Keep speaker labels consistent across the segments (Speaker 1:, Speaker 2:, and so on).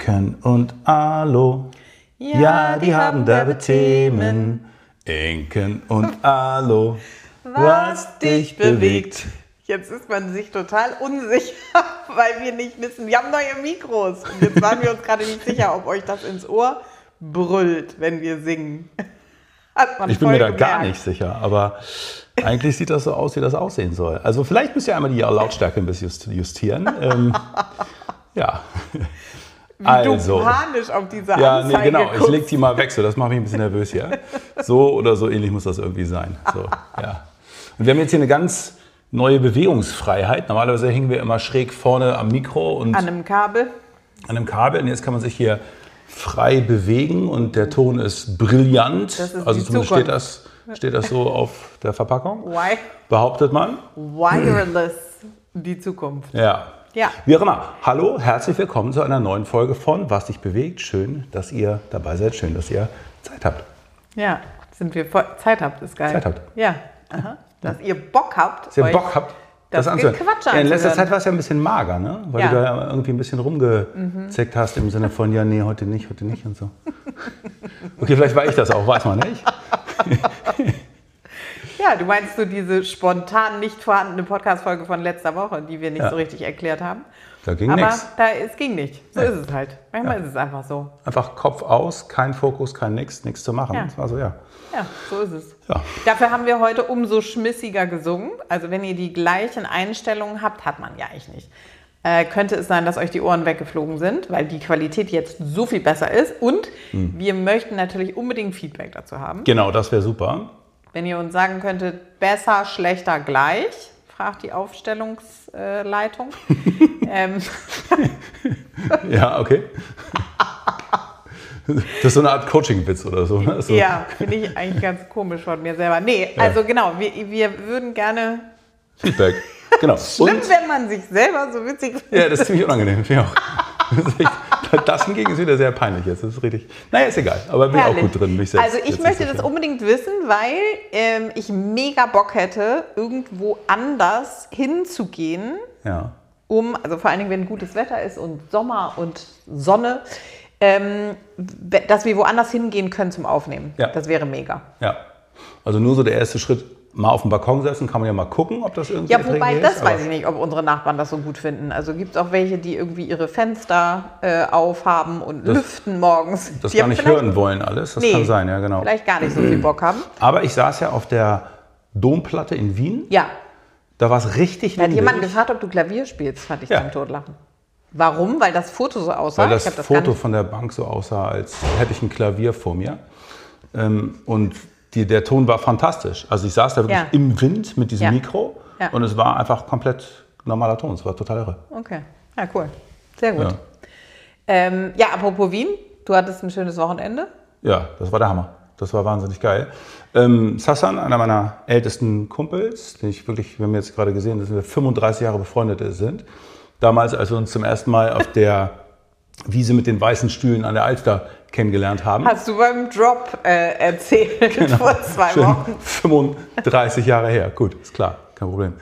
Speaker 1: Inken und Alo. Ja, die haben derbe Themen. Inken und Alo. Was dich bewegt.
Speaker 2: Jetzt ist man sich total unsicher, weil wir nicht wissen, wir haben neue Mikros. Und jetzt waren wir uns gerade nicht sicher, ob euch das ins Ohr brüllt, wenn wir singen.
Speaker 1: Ich bin mir da gar nicht sicher, aber eigentlich sieht das so aus, wie das aussehen soll. Also vielleicht müsst ihr einmal die Lautstärke ein bisschen justieren. Ja.
Speaker 2: Wie also, du panisch auf diese Anzeige
Speaker 1: Ja, nee, genau. Ich leg die mal weg, so das macht mich ein bisschen nervös hier. So oder so ähnlich muss das irgendwie sein. So, ja. Und wir haben jetzt hier eine ganz neue Bewegungsfreiheit. Normalerweise hängen wir immer schräg vorne am Mikro und
Speaker 2: an einem Kabel.
Speaker 1: An einem Kabel. Und jetzt kann man sich hier frei bewegen und der Ton ist brillant.
Speaker 2: Das ist
Speaker 1: also zumindest steht das so auf der Verpackung. Behauptet man.
Speaker 2: Wireless, die Zukunft.
Speaker 1: Ja. Wie auch immer. Hallo, herzlich willkommen zu einer neuen Folge von Was dich bewegt. Schön, dass ihr dabei seid. Schön, dass ihr Zeit habt.
Speaker 2: Ja, sind wir voll. Zeit habt, ist geil.
Speaker 1: Zeit habt.
Speaker 2: Ja. Aha. Dass ihr Bock habt.
Speaker 1: Dass ihr Bock habt. Das anzuhören.
Speaker 2: Ja,
Speaker 1: in letzter Zeit war es ja ein bisschen mager, ne? Weil du da irgendwie ein bisschen rumgezickt hast im Sinne von, ja, nee, heute nicht und so. Okay, vielleicht war ich das auch, weiß man nicht.
Speaker 2: Ja, du meinst so diese spontan nicht vorhandene Podcast-Folge von letzter Woche, die wir nicht so richtig erklärt haben.
Speaker 1: Da ging nichts.
Speaker 2: Aber es ging nicht. So ist es halt. Manchmal ist es einfach so.
Speaker 1: Einfach Kopf aus, kein Fokus, kein nichts zu machen.
Speaker 2: Ja.
Speaker 1: Das war so, ja.
Speaker 2: Ja, so ist es.
Speaker 1: Ja.
Speaker 2: Dafür haben wir heute umso schmissiger gesungen. Also wenn ihr die gleichen Einstellungen habt, hat man ja eigentlich nicht. Könnte es sein, dass euch die Ohren weggeflogen sind, weil die Qualität jetzt so viel besser ist. Und wir möchten natürlich unbedingt Feedback dazu haben.
Speaker 1: Genau, das wäre super.
Speaker 2: Wenn ihr uns sagen könntet, besser, schlechter, gleich, fragt die Aufstellungsleitung.
Speaker 1: Ja, okay. Das ist so eine Art Coaching-Witz oder so. Ne? So.
Speaker 2: Ja, finde ich eigentlich ganz komisch von mir selber. Nee, also genau, wir würden gerne
Speaker 1: Feedback. Genau.
Speaker 2: Schlimm, wenn man sich selber so witzig findet.
Speaker 1: Ja, das ist ziemlich unangenehm, finde ich auch. Das hingegen ist wieder sehr peinlich jetzt. Das ist richtig. Naja, ist egal. Aber bin ich auch gut drin.
Speaker 2: Also ich möchte das unbedingt wissen, weil ich mega Bock hätte, irgendwo anders hinzugehen.
Speaker 1: Ja.
Speaker 2: Also vor allen Dingen, wenn gutes Wetter ist und Sommer und Sonne, dass wir woanders hingehen können zum Aufnehmen.
Speaker 1: Ja.
Speaker 2: Das wäre mega.
Speaker 1: Ja. Also nur so der erste Schritt, mal auf dem Balkon setzen, kann man ja mal gucken, ob das irgendwie
Speaker 2: Ja, wobei,
Speaker 1: ist.
Speaker 2: das weiß ich nicht, ob unsere Nachbarn das so gut finden. Also gibt es auch welche, die irgendwie ihre Fenster aufhaben und lüften morgens.
Speaker 1: Das gar nicht hören wollen alles, das kann sein, ja genau.
Speaker 2: Vielleicht gar nicht so viel Bock haben.
Speaker 1: Aber ich saß ja auf der Domplatte in Wien.
Speaker 2: Ja.
Speaker 1: Da war es richtig
Speaker 2: Da hat jemand gefragt, ob du Klavier spielst, fand ich zum Totlachen. Warum? Weil das Foto so aussah?
Speaker 1: Weil das Foto von der Bank so aussah, als hätte ich ein Klavier vor mir. Und der Ton war fantastisch. Also ich saß da wirklich im Wind mit diesem Mikro und es war einfach komplett normaler Ton. Es war total irre.
Speaker 2: Okay, ja cool. Sehr gut. Ja, apropos Wien, du hattest ein schönes Wochenende. Ja,
Speaker 1: das war der Hammer. Das war wahnsinnig geil. Sassan, einer meiner ältesten Kumpels, den ich wirklich, wir haben jetzt gerade gesehen, dass wir 35 Jahre befreundet sind. Damals, als wir uns zum ersten Mal auf der Wiese mit den weißen Stühlen an der Alster kennengelernt haben.
Speaker 2: Hast du beim Drop erzählt vor 2 Wochen.
Speaker 1: 35 Jahre her, gut, ist klar, kein Problem.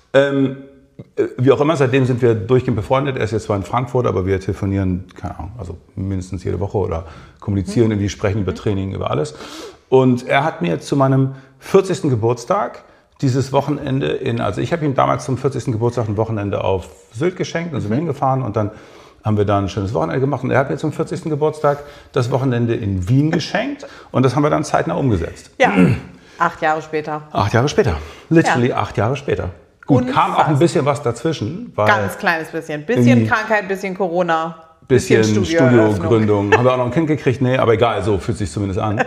Speaker 1: Wie auch immer, seitdem sind wir durchgehend befreundet. Er ist jetzt zwar in Frankfurt, aber wir telefonieren, keine Ahnung, also mindestens jede Woche oder kommunizieren, irgendwie sprechen über Training, über alles. Und er hat mir zu meinem 40. Geburtstag dieses Wochenende also ich habe ihm damals zum 40. Geburtstag ein Wochenende auf Sylt geschenkt, dann sind wir hingefahren und dann haben wir da ein schönes Wochenende gemacht und er hat mir zum 40. Geburtstag das Wochenende in Wien geschenkt und das haben wir dann zeitnah umgesetzt.
Speaker 2: Ja, 8 Jahre später.
Speaker 1: 8 Jahre später, literally 8 Jahre später. Gut, kam auch ein bisschen was dazwischen. Weil
Speaker 2: ganz kleines bisschen. Bisschen Krankheit, bisschen Corona.
Speaker 1: Bisschen Studiogründung. Haben wir auch noch ein Kind gekriegt? Nee, aber egal, so fühlt es sich zumindest an.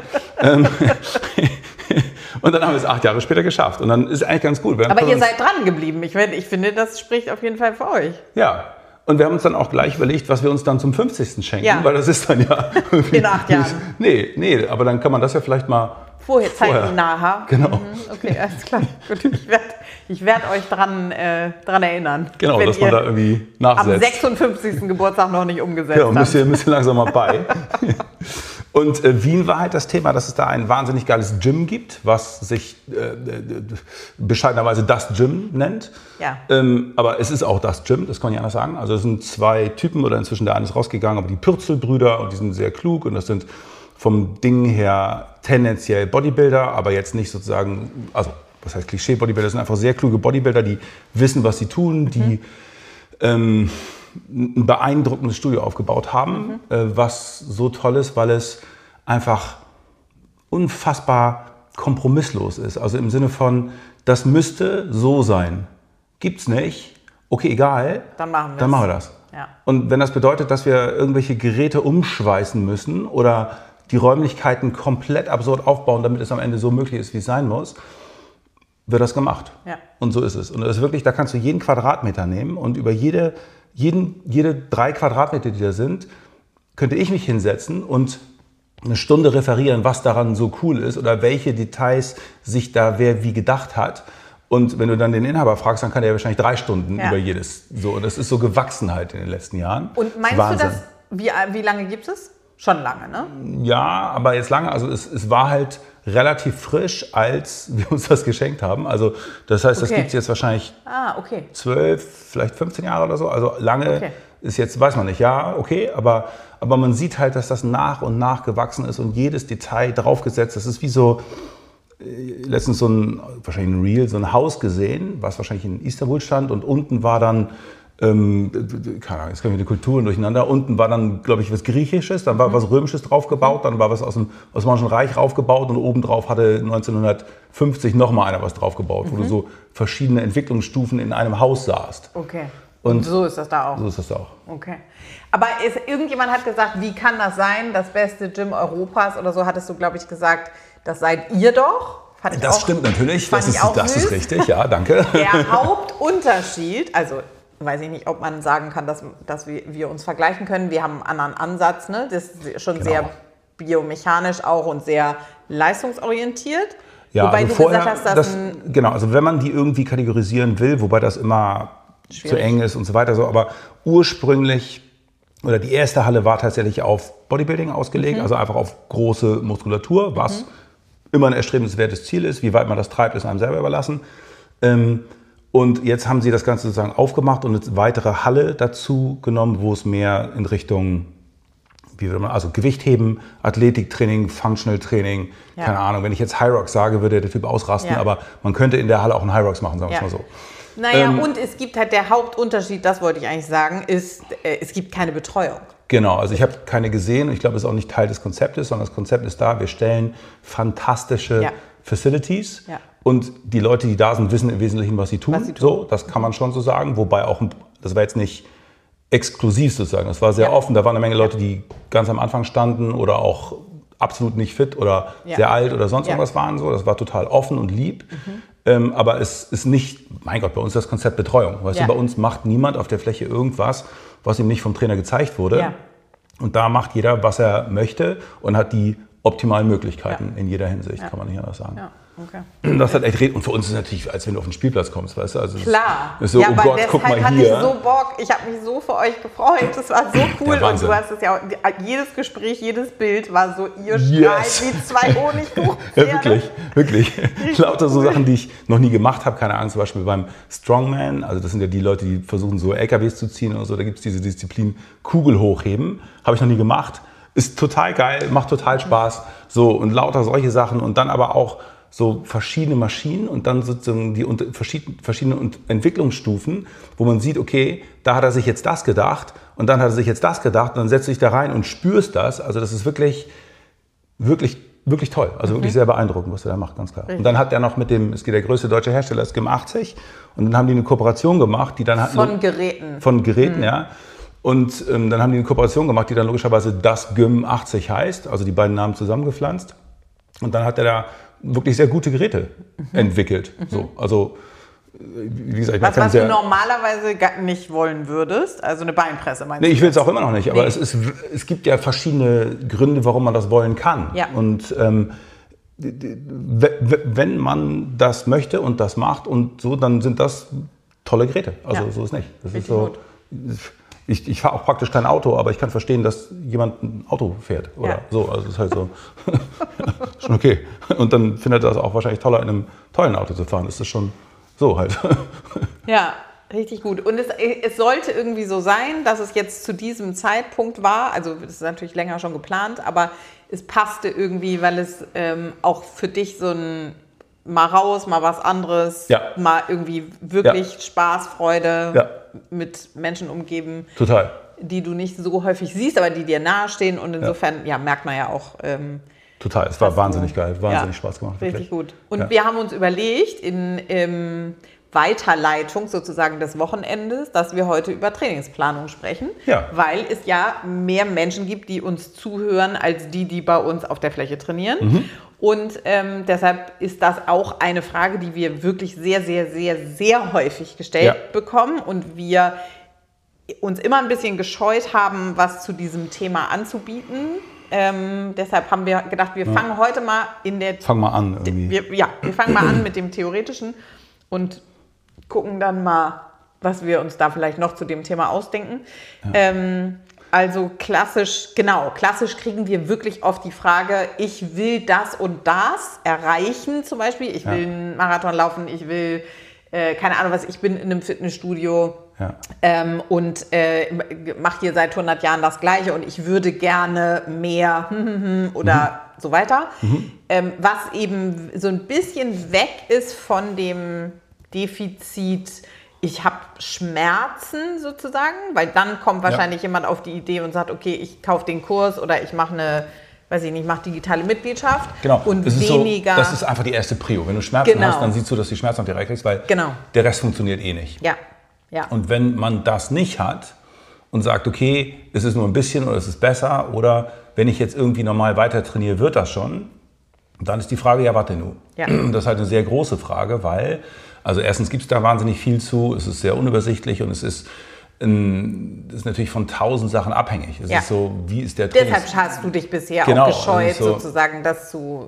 Speaker 1: Und dann haben wir es 8 Jahre später geschafft. Und dann ist es eigentlich ganz gut.
Speaker 2: Aber ihr seid dran geblieben. Ich finde, das spricht auf jeden Fall für euch.
Speaker 1: Ja. Und wir haben uns dann auch gleich überlegt, was wir uns dann zum 50. schenken. Weil das ist dann ja...
Speaker 2: In 8 Jahren.
Speaker 1: Nee, aber dann kann man das ja vielleicht mal...
Speaker 2: Vorher. Nachher.
Speaker 1: Genau.
Speaker 2: Okay, alles klar. Gut, ich werd euch dran erinnern.
Speaker 1: Genau, dass man da irgendwie nachsetzt.
Speaker 2: Am 56. Geburtstag noch nicht umgesetzt
Speaker 1: habt. Ja, müsst ihr langsam mal bei. Und Wien war halt das Thema, dass es da ein wahnsinnig geiles Gym gibt, was sich bescheidenerweise das Gym nennt.
Speaker 2: Ja.
Speaker 1: Aber es ist auch das Gym, das kann man nicht anders sagen. Also es sind 2 Typen, oder inzwischen der eine ist rausgegangen, aber die Pürzel-Brüder, und die sind sehr klug, und das sind vom Ding her tendenziell Bodybuilder, aber jetzt nicht sozusagen, also was heißt Klischee-Bodybuilder, das sind einfach sehr kluge Bodybuilder, die wissen, was sie tun, die ein beeindruckendes Studio aufgebaut haben, was so toll ist, weil es einfach unfassbar kompromisslos ist. Also im Sinne von, das müsste so sein. Gibt's nicht, okay, egal,
Speaker 2: Dann machen
Speaker 1: wir das.
Speaker 2: Ja.
Speaker 1: Und wenn das bedeutet, dass wir irgendwelche Geräte umschweißen müssen oder die Räumlichkeiten komplett absurd aufbauen, damit es am Ende so möglich ist, wie es sein muss, wird das gemacht.
Speaker 2: Ja.
Speaker 1: Und so ist es. Und das ist wirklich, da kannst du jeden Quadratmeter nehmen, und über jede 3 Quadratmeter, die da sind, könnte ich mich hinsetzen und eine Stunde referieren, was daran so cool ist oder welche Details sich da wer wie gedacht hat. Und wenn du dann den Inhaber fragst, dann kann der wahrscheinlich 3 Stunden über jedes. So, und das ist so gewachsen halt in den letzten Jahren.
Speaker 2: Und meinst du das, wie lange gibt es? Schon lange, ne?
Speaker 1: Ja, aber jetzt lange. Also es war halt relativ frisch, als wir uns das geschenkt haben. Also das heißt, das gibt es jetzt wahrscheinlich 12, vielleicht 15 Jahre oder so. Also lange ist jetzt, weiß man nicht, ja, okay. Aber man sieht halt, dass das nach und nach gewachsen ist und jedes Detail draufgesetzt. Das ist wie so, letztens wahrscheinlich ein Reel, so ein Haus gesehen, was wahrscheinlich in Istanbul stand, und unten war dann, keine Ahnung, jetzt kommen die Kulturen durcheinander. Unten war dann, glaube ich, was Griechisches, dann war was Römisches draufgebaut, dann war was aus dem Osmanischen Reich raufgebaut, und obendrauf hatte 1950 nochmal einer was draufgebaut, wo du so verschiedene Entwicklungsstufen in einem Haus sahst.
Speaker 2: Okay. Und so ist das da auch?
Speaker 1: So ist das da auch.
Speaker 2: Okay. Aber irgendjemand hat gesagt, wie kann das sein, das beste Gym Europas oder so, hattest du, glaube ich, gesagt, das seid ihr doch?
Speaker 1: Das stimmt natürlich, das ist richtig, ja, danke.
Speaker 2: Der Hauptunterschied, also weiß ich nicht, ob man sagen kann, dass wir uns vergleichen können. Wir haben einen anderen Ansatz, ne? Das ist schon sehr biomechanisch auch und sehr leistungsorientiert.
Speaker 1: Ja,
Speaker 2: wobei
Speaker 1: also
Speaker 2: du gesagt hast,
Speaker 1: genau, also wenn man die irgendwie kategorisieren will, wobei das immer zu eng ist und so weiter, so, aber ursprünglich, oder die erste Halle war tatsächlich auf Bodybuilding ausgelegt, also einfach auf große Muskulatur, was immer ein erstrebenswertes Ziel ist. Wie weit man das treibt, ist einem selber überlassen. Und jetzt haben sie das Ganze sozusagen aufgemacht und eine weitere Halle dazu genommen, wo es mehr in Richtung, also Gewichtheben, Athletiktraining, Functional Training, keine Ahnung. Wenn ich jetzt Hyrox sage, würde der Typ ausrasten, aber man könnte in der Halle auch einen Hyrox machen, sagen wir es mal so.
Speaker 2: Naja, und es gibt halt der Hauptunterschied, das wollte ich eigentlich sagen, ist, es gibt keine Betreuung.
Speaker 1: Genau, also ich habe keine gesehen und ich glaube, es ist auch nicht Teil des Konzeptes, sondern das Konzept ist da, wir stellen fantastische Facilities und die Leute, die da sind, wissen im Wesentlichen, was sie tun. So, das kann man schon so sagen, wobei auch, das war jetzt nicht exklusiv sozusagen, das war sehr offen, da waren eine Menge Leute, die ganz am Anfang standen oder auch absolut nicht fit oder sehr alt oder sonst irgendwas waren. So. Das war total offen und lieb. Aber es ist nicht, mein Gott, bei uns ist das Konzept Betreuung. Weißt du, bei uns macht niemand auf der Fläche irgendwas, was ihm nicht vom Trainer gezeigt wurde. Ja. Und da macht jeder, was er möchte und hat die optimalen Möglichkeiten in jeder Hinsicht, kann man nicht anders sagen. Ja. Okay. Das hat echt, und für uns ist es natürlich, als wenn du auf den Spielplatz kommst, weißt du? Also
Speaker 2: klar.
Speaker 1: Ist so, oh Gott, guck mal hier.
Speaker 2: Ich so Bock, ich habe mich so für euch gefreut, das war so cool und du hast es ja auch, jedes Gespräch, jedes Bild war so, ihr strahlt wie 2 Honigkuchen.
Speaker 1: Ja, wirklich. Lauter so Sachen, die ich noch nie gemacht habe, keine Ahnung, zum Beispiel beim Strongman, also das sind ja die Leute, die versuchen so LKWs zu ziehen und so, da gibt es diese Disziplin Kugel hochheben, habe ich noch nie gemacht, ist total geil, macht total Spaß, so und lauter solche Sachen und dann aber auch so verschiedene Maschinen und dann sozusagen die verschiedene Entwicklungsstufen, wo man sieht, okay, da hat er sich jetzt das gedacht und dann hat er sich jetzt das gedacht und dann setzt du dich da rein und spürst das. Also das ist wirklich, wirklich, wirklich toll. Also wirklich sehr beeindruckend, was er da macht, ganz klar. Und dann hat er noch es geht der größte deutsche Hersteller, ist GYM80 und dann haben die eine Kooperation gemacht, die dann
Speaker 2: von Geräten.
Speaker 1: Von Geräten, ja. Und dann haben die eine Kooperation gemacht, die dann logischerweise das GYM80 heißt, also die beiden Namen zusammengepflanzt. Und dann hat er da wirklich sehr gute Geräte entwickelt. So, also, wie gesagt,
Speaker 2: was du normalerweise nicht wollen würdest, also eine Beinpresse meinst du?
Speaker 1: Nee, ich will es auch immer noch nicht, aber es gibt ja verschiedene Gründe, warum man das wollen kann. Ja. Und wenn man das möchte und das macht und so, dann sind das tolle Geräte. Also so ist nicht. Das ist so. ich fahre auch praktisch kein Auto, aber ich kann verstehen, dass jemand ein Auto fährt oder so. Also es ist halt so schon okay. Und dann findet er das auch wahrscheinlich toller, in einem tollen Auto zu fahren. Das ist schon so halt.
Speaker 2: Ja, richtig gut. Und es sollte irgendwie so sein, dass es jetzt zu diesem Zeitpunkt war, also das ist natürlich länger schon geplant, aber es passte irgendwie, weil es auch für dich so ein mal raus, mal was anderes, mal irgendwie wirklich Spaß, Freude mit Menschen umgeben.
Speaker 1: Total.
Speaker 2: Die du nicht so häufig siehst, aber die dir nahestehen und insofern merkt man ja auch.
Speaker 1: Total, es war wahnsinnig geil, wahnsinnig Spaß gemacht.
Speaker 2: Richtig gut. Und wir haben uns überlegt, in Weiterleitung sozusagen des Wochenendes, dass wir heute über Trainingsplanung sprechen, weil es ja mehr Menschen gibt, die uns zuhören, als die bei uns auf der Fläche trainieren. Und deshalb ist das auch eine Frage, die wir wirklich sehr, sehr, sehr, sehr häufig gestellt bekommen und wir uns immer ein bisschen gescheut haben, was zu diesem Thema anzubieten. Deshalb haben wir gedacht, wir fangen heute mal
Speaker 1: Fang mal an irgendwie.
Speaker 2: Wir fangen mal an mit dem Theoretischen und gucken dann mal, was wir uns da vielleicht noch zu dem Thema ausdenken. Also klassisch kriegen wir wirklich oft die Frage, ich will das und das erreichen zum Beispiel. Ich will einen Marathon laufen, ich will, keine Ahnung was, ich bin in einem Fitnessstudio und mache hier seit 100 Jahren das Gleiche und ich würde gerne mehr oder so weiter. Was eben so ein bisschen weg ist von dem Defizit, ich habe Schmerzen sozusagen, weil dann kommt wahrscheinlich jemand auf die Idee und sagt, okay, ich kaufe den Kurs oder ich mache mache digitale Mitgliedschaft.
Speaker 1: Genau.
Speaker 2: Und
Speaker 1: das
Speaker 2: weniger.
Speaker 1: Das ist einfach die erste Prio. Wenn du Schmerzen hast, dann siehst du, dass die Schmerzen auf dir reinkriegst, weil der Rest funktioniert eh nicht.
Speaker 2: Ja.
Speaker 1: Und wenn man das nicht hat und sagt, okay, es ist nur ein bisschen oder es ist besser oder wenn ich jetzt irgendwie normal weiter trainiere, wird das schon, dann ist die Frage, warte nur. Das ist halt eine sehr große Frage, weil also erstens gibt es da wahnsinnig viel zu, es ist sehr unübersichtlich und es ist natürlich von 1000 Sachen abhängig. Es ist so, wie ist der Trainings...
Speaker 2: Deshalb hast du dich bisher auch gescheut, sozusagen das zu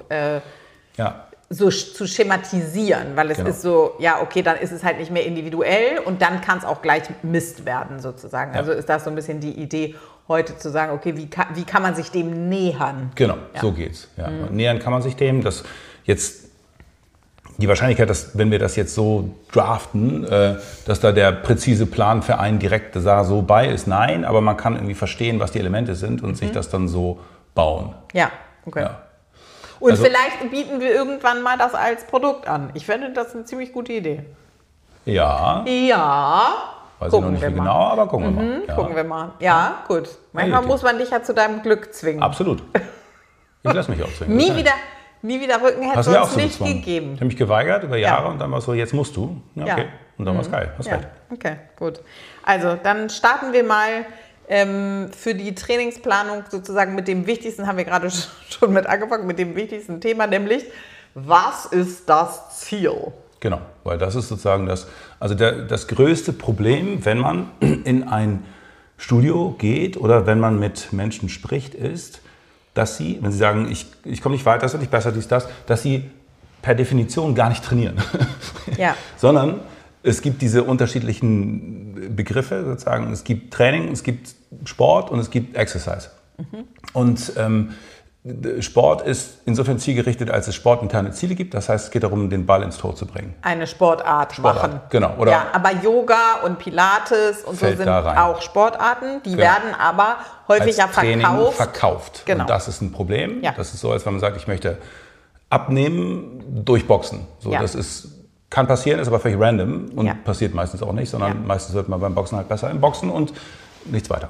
Speaker 2: schematisieren, weil es ist so, dann ist es halt nicht mehr individuell und dann kann es auch gleich Mist werden sozusagen. Also ist das so ein bisschen die Idee, heute zu sagen, okay, wie kann man sich dem nähern?
Speaker 1: Genau, so geht's. Nähern kann man sich dem, dass jetzt die Wahrscheinlichkeit, dass wenn wir das jetzt so draften, dass da der präzise Plan für einen direkt so bei ist, nein, aber man kann irgendwie verstehen, was die Elemente sind und sich das dann so bauen.
Speaker 2: Ja, okay. Und vielleicht bieten wir irgendwann mal das als Produkt an. Ich finde das eine ziemlich gute Idee.
Speaker 1: Ja. Weiß ich noch nicht wie genau, aber gucken wir mal.
Speaker 2: Gucken wir mal. Ja, gut. Manchmal muss man dich ja zu deinem Glück zwingen.
Speaker 1: Absolut. Ich lasse mich auch zwingen.
Speaker 2: Nie wieder Rücken hätte es uns nicht gegeben.
Speaker 1: Ich habe mich geweigert über Jahre und dann war es so, jetzt musst du. Ja, okay. Und dann war es geil. Hast recht.
Speaker 2: Okay, gut. Also, dann starten wir mal für die Trainingsplanung sozusagen mit dem wichtigsten, haben wir gerade schon mit angefangen, mit dem wichtigsten Thema, nämlich, was ist das Ziel?
Speaker 1: Genau, weil das ist sozusagen das größte Problem, wenn man in ein Studio geht oder wenn man mit Menschen spricht, ist, dass sie, wenn sie sagen, ich komme nicht weiter, das wird nicht besser, das, dass sie per Definition gar nicht trainieren. Sondern es gibt diese unterschiedlichen Begriffe, sozusagen. Es gibt Training, es gibt Sport und es gibt Exercise. Und Sport ist insofern zielgerichtet, als es sportinterne Ziele gibt. Das heißt, es geht darum, den Ball ins Tor zu bringen.
Speaker 2: Eine Sportart machen.
Speaker 1: Genau. Oder
Speaker 2: aber Yoga und Pilates und so sind auch Sportarten. Die werden aber häufig
Speaker 1: als Training verkauft.
Speaker 2: Genau.
Speaker 1: Und das ist ein Problem. Das ist so, als wenn man sagt, ich möchte abnehmen durch Boxen. So, das kann passieren, ist aber völlig random und passiert meistens auch nicht, sondern meistens wird man beim Boxen halt besser im Boxen und nichts weiter.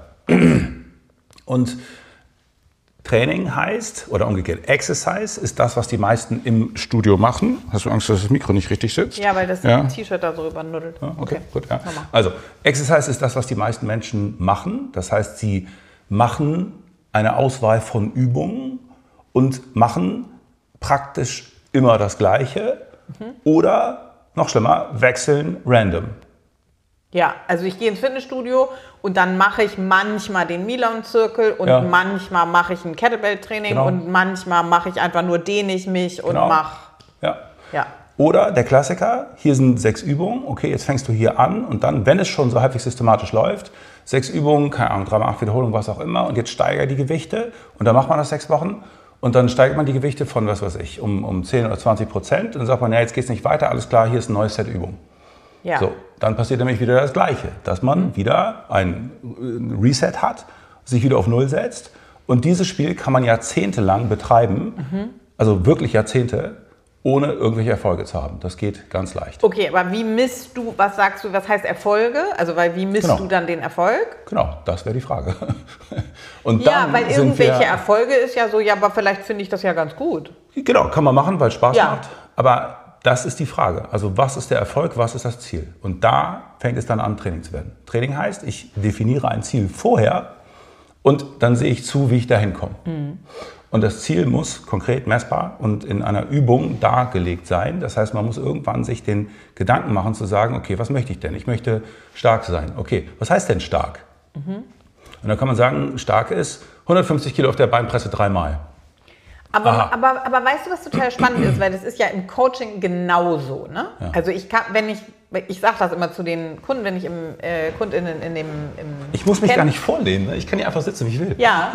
Speaker 1: Und Training heißt, oder umgekehrt, Exercise ist das, was die meisten im Studio machen. Hast du Angst, dass das Mikro nicht richtig sitzt?
Speaker 2: Ja, weil das T-Shirt da drüber nuddelt.
Speaker 1: Okay, gut. Ja. Also, Exercise ist das, was die meisten Menschen machen. Das heißt, sie machen eine Auswahl von Übungen und machen praktisch immer das Gleiche oder, noch schlimmer, wechseln random.
Speaker 2: Ja, also ich gehe ins Fitnessstudio und dann mache ich manchmal den Milan-Zirkel und manchmal mache ich ein Kettlebell-Training und manchmal mache ich einfach nur dehne ich mich und mache...
Speaker 1: Oder der Klassiker, hier sind 6 Übungen, okay, jetzt fängst du hier an und dann, wenn es schon so halbwegs systematisch läuft, 6 Übungen, keine Ahnung, 3x8 Wiederholungen, was auch immer, und jetzt steigert die Gewichte und dann macht man das 6 Wochen und dann steigert man die Gewichte von, was weiß ich, um 10 oder 20% und dann sagt man, ja, jetzt geht es nicht weiter, alles klar, hier ist ein neues Set Übungen.
Speaker 2: Ja.
Speaker 1: So, dann passiert nämlich wieder das Gleiche, dass man wieder ein Reset hat, sich wieder auf Null setzt und dieses Spiel kann man jahrzehntelang betreiben, also wirklich Jahrzehnte, ohne irgendwelche Erfolge zu haben. Das geht ganz leicht.
Speaker 2: Okay, aber wie misst du, was sagst du, was heißt Erfolge? Also wie misst du dann den Erfolg?
Speaker 1: Genau, das wäre die Frage. Und
Speaker 2: ja,
Speaker 1: dann
Speaker 2: weil irgendwelche Erfolge ist ja so, ja, aber vielleicht finde ich das ja ganz gut.
Speaker 1: Genau, kann man machen, weil es Spaß macht. Aber das ist die Frage. Also was ist der Erfolg, was ist das Ziel? Und da fängt es dann an, Training zu werden. Training heißt, ich definiere ein Ziel vorher und dann sehe ich zu, wie ich dahin komme. Und das Ziel muss konkret messbar und in einer Übung dargelegt sein. Das heißt, man muss irgendwann sich den Gedanken machen zu sagen, okay, was möchte ich denn? Ich möchte stark sein. Okay, was heißt denn stark? Und dann kann man sagen, stark ist 150 Kilo auf der Beinpresse 3-mal.
Speaker 2: Aber weißt du, was total spannend ist? Weil das ist ja im Coaching genauso. Ne? Ja. Also ich sage das immer zu den Kunden, wenn ich Kundinnen in dem...
Speaker 1: Ich muss mich gar nicht vorlehnen, ne? Ich kann hier einfach sitzen, wie ich will.
Speaker 2: Ja.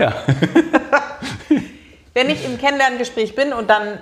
Speaker 2: Wenn ich im Kennenlerngespräch bin und dann,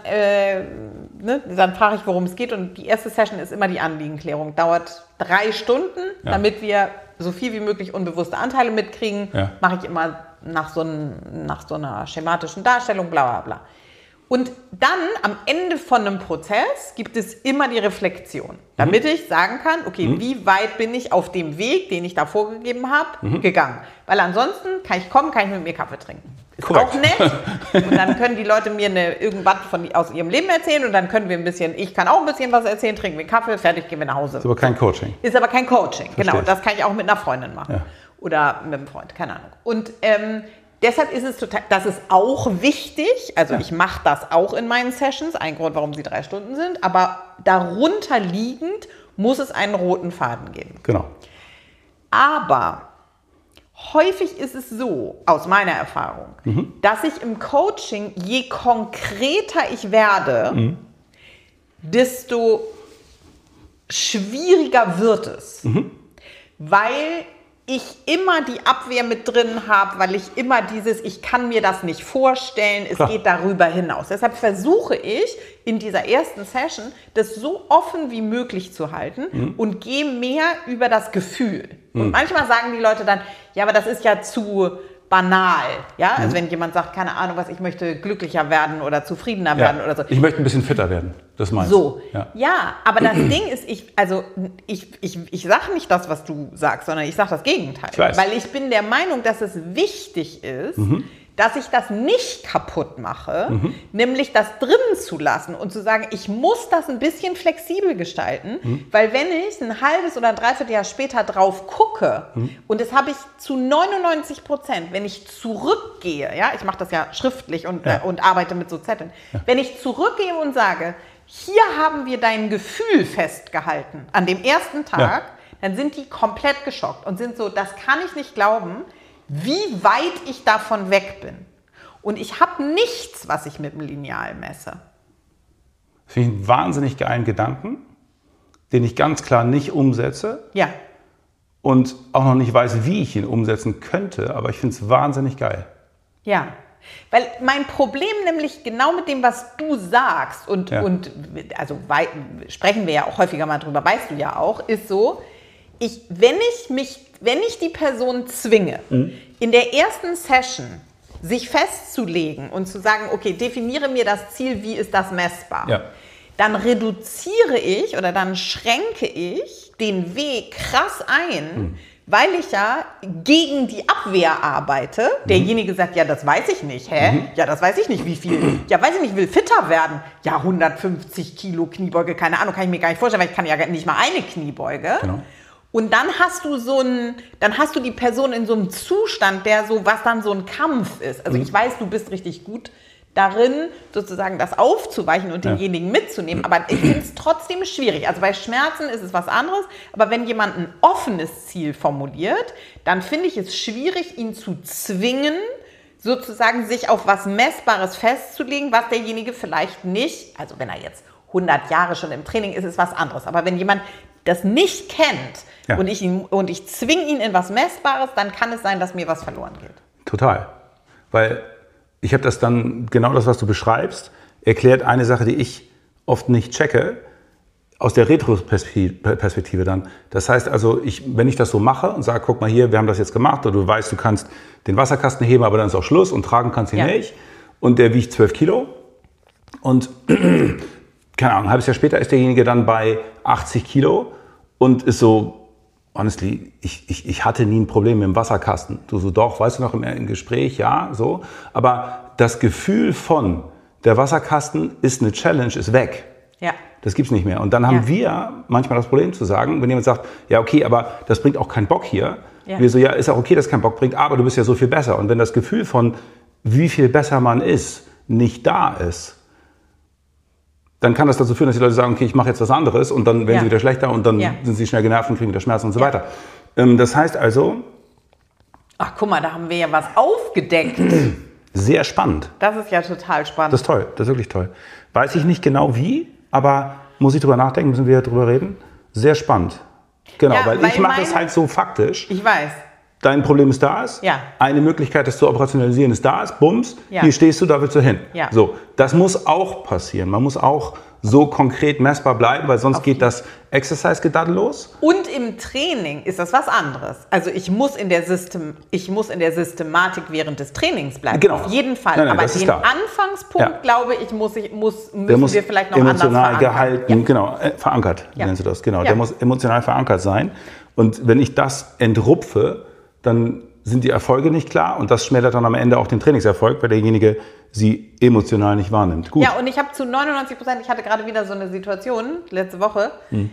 Speaker 2: dann frage ich, worum es geht. Und die erste Session ist immer die Anliegenklärung. Dauert 3 Stunden, damit wir so viel wie möglich unbewusste Anteile mitkriegen. Ja. Mache ich immer nach so einer schematischen Darstellung, bla bla bla. Und dann am Ende von einem Prozess gibt es immer die Reflexion, damit ich sagen kann, okay, wie weit bin ich auf dem Weg, den ich da vorgegeben habe, gegangen. Weil ansonsten kann ich mit mir Kaffee trinken. Ist auch nett. Und dann können die Leute mir irgendwas aus ihrem Leben erzählen und dann können wir ich kann auch ein bisschen was erzählen, trinken wir Kaffee, fertig, gehen wir nach Hause.
Speaker 1: Ist aber kein Coaching.
Speaker 2: Ist aber kein Coaching, genau. Das kann ich auch mit einer Freundin machen. Ja. Oder mit einem Freund, keine Ahnung. Und deshalb ist es das ist auch wichtig, also ich mache das auch in meinen Sessions, ein Grund, warum sie 3 Stunden sind, aber darunter liegend muss es einen roten Faden geben.
Speaker 1: Genau.
Speaker 2: Aber häufig ist es so, aus meiner Erfahrung, dass ich im Coaching, je konkreter ich werde, desto schwieriger wird es. Weil ich immer die Abwehr mit drin habe, weil ich immer ich kann mir das nicht vorstellen, es geht darüber hinaus. Deshalb versuche ich in dieser ersten Session, das so offen wie möglich zu halten und gehe mehr über das Gefühl. Und manchmal sagen die Leute dann, ja, aber das ist ja zu banal. Ja? Also wenn jemand sagt, keine Ahnung was, ich möchte glücklicher werden oder zufriedener werden oder so.
Speaker 1: Ich möchte ein bisschen fitter werden, das meinst du?
Speaker 2: So, ja, aber das Ding ist, ich sage nicht das, was du sagst, sondern ich sage das Gegenteil. Weil ich bin der Meinung, dass es wichtig ist, dass ich das nicht kaputt mache, nämlich das drin zu lassen und zu sagen, ich muss das ein bisschen flexibel gestalten, weil wenn ich ein halbes oder ein Dreivierteljahr später drauf gucke, und das habe ich zu 99%, wenn ich zurückgehe, ich mache das ja schriftlich und arbeite mit so Zetteln, wenn ich zurückgehe und sage, hier haben wir dein Gefühl festgehalten an dem ersten Tag, dann sind die komplett geschockt und sind so, das kann ich nicht glauben, wie weit ich davon weg bin. Und ich habe nichts, was ich mit dem Lineal messe.
Speaker 1: Finde ich einen wahnsinnig geilen Gedanken, den ich ganz klar nicht umsetze.
Speaker 2: Ja.
Speaker 1: Und auch noch nicht weiß, wie ich ihn umsetzen könnte, aber ich finde es wahnsinnig geil.
Speaker 2: Ja. Weil mein Problem nämlich genau mit dem, was du sagst, und sprechen wir ja auch häufiger mal drüber, weißt du ja auch, ist so, wenn ich die Person zwinge, in der ersten Session sich festzulegen und zu sagen, okay, definiere mir das Ziel, wie ist das messbar, dann reduziere ich oder dann schränke ich den Weg krass ein, weil ich ja gegen die Abwehr arbeite. Derjenige sagt, ja, das weiß ich nicht. Hä? Ja, das weiß ich nicht, wie viel. Ja, weiß ich nicht, will fitter werden. Ja, 150 Kilo Kniebeuge, keine Ahnung, kann ich mir gar nicht vorstellen, weil ich kann ja nicht mal eine Kniebeuge. Genau. Und dann hast du die Person in so einem Zustand, was dann so ein Kampf ist. Also ich weiß, du bist richtig gut darin, sozusagen das aufzuweichen und denjenigen mitzunehmen. Aber ich finde es trotzdem schwierig. Also bei Schmerzen ist es was anderes. Aber wenn jemand ein offenes Ziel formuliert, dann finde ich es schwierig, ihn zu zwingen, sozusagen sich auf was Messbares festzulegen, was derjenige vielleicht nicht, also wenn er jetzt 100 Jahre schon im Training ist, ist was anderes. Aber wenn jemand das nicht kennt und ich zwinge ihn in was Messbares, dann kann es sein, dass mir was verloren geht.
Speaker 1: Total. Weil ich habe das dann, genau das, was du beschreibst, erklärt eine Sache, die ich oft nicht checke, aus der Retroperspektive dann. Das heißt also, wenn ich das so mache und sage, guck mal hier, wir haben das jetzt gemacht, oder du weißt, du kannst den Wasserkasten heben, aber dann ist auch Schluss und tragen kannst ihn nicht. Und der wiegt 12 Kilo. Und keine Ahnung, ein halbes Jahr später ist derjenige dann bei 80 Kilo und ist so, honestly, ich hatte nie ein Problem mit dem Wasserkasten. Du so, doch, weißt du noch im Gespräch, ja, so. Aber das Gefühl von, der Wasserkasten ist eine Challenge, ist weg.
Speaker 2: Ja.
Speaker 1: Das gibt's nicht mehr. Und dann haben wir manchmal das Problem zu sagen, wenn jemand sagt, ja okay, aber das bringt auch keinen Bock hier. Ja. Wir so, ja, ist auch okay, dass es keinen Bock bringt, aber du bist ja so viel besser. Und wenn das Gefühl von, wie viel besser man ist, nicht da ist, dann kann das dazu führen, dass die Leute sagen, okay, ich mache jetzt was anderes und dann werden sie wieder schlechter und dann sind sie schnell genervt und kriegen wieder Schmerzen und so weiter. Das heißt also...
Speaker 2: Ach, guck mal, da haben wir ja was aufgedeckt.
Speaker 1: Sehr spannend.
Speaker 2: Das ist ja total spannend.
Speaker 1: Das ist toll, das ist wirklich toll. Weiß ich nicht genau wie, aber muss ich drüber nachdenken, müssen wir drüber reden. Sehr spannend. Genau, weil ich mache es halt so faktisch.
Speaker 2: Ich weiß.
Speaker 1: Dein Problem ist da.
Speaker 2: Ja.
Speaker 1: Eine Möglichkeit, das zu operationalisieren, ist da. Bums, hier stehst du, da willst du hin.
Speaker 2: Ja.
Speaker 1: So, das muss auch passieren. Man muss auch so konkret messbar bleiben, weil sonst geht das Exercise-Gedaddel los.
Speaker 2: Und im Training ist das was anderes. Also ich muss in der Systematik während des Trainings bleiben.
Speaker 1: Genau.
Speaker 2: Auf jeden Fall.
Speaker 1: Nein,
Speaker 2: aber den Anfangspunkt, glaube ich, müssen wir vielleicht noch anders
Speaker 1: emotional gehalten, genau, verankert, nennst du das. Genau, der muss emotional verankert sein. Und wenn ich das entrupfe, dann sind die Erfolge nicht klar und das schmälert dann am Ende auch den Trainingserfolg, weil derjenige sie emotional nicht wahrnimmt. Gut.
Speaker 2: Ja, und ich habe zu 99%, ich hatte gerade wieder so eine Situation, letzte Woche,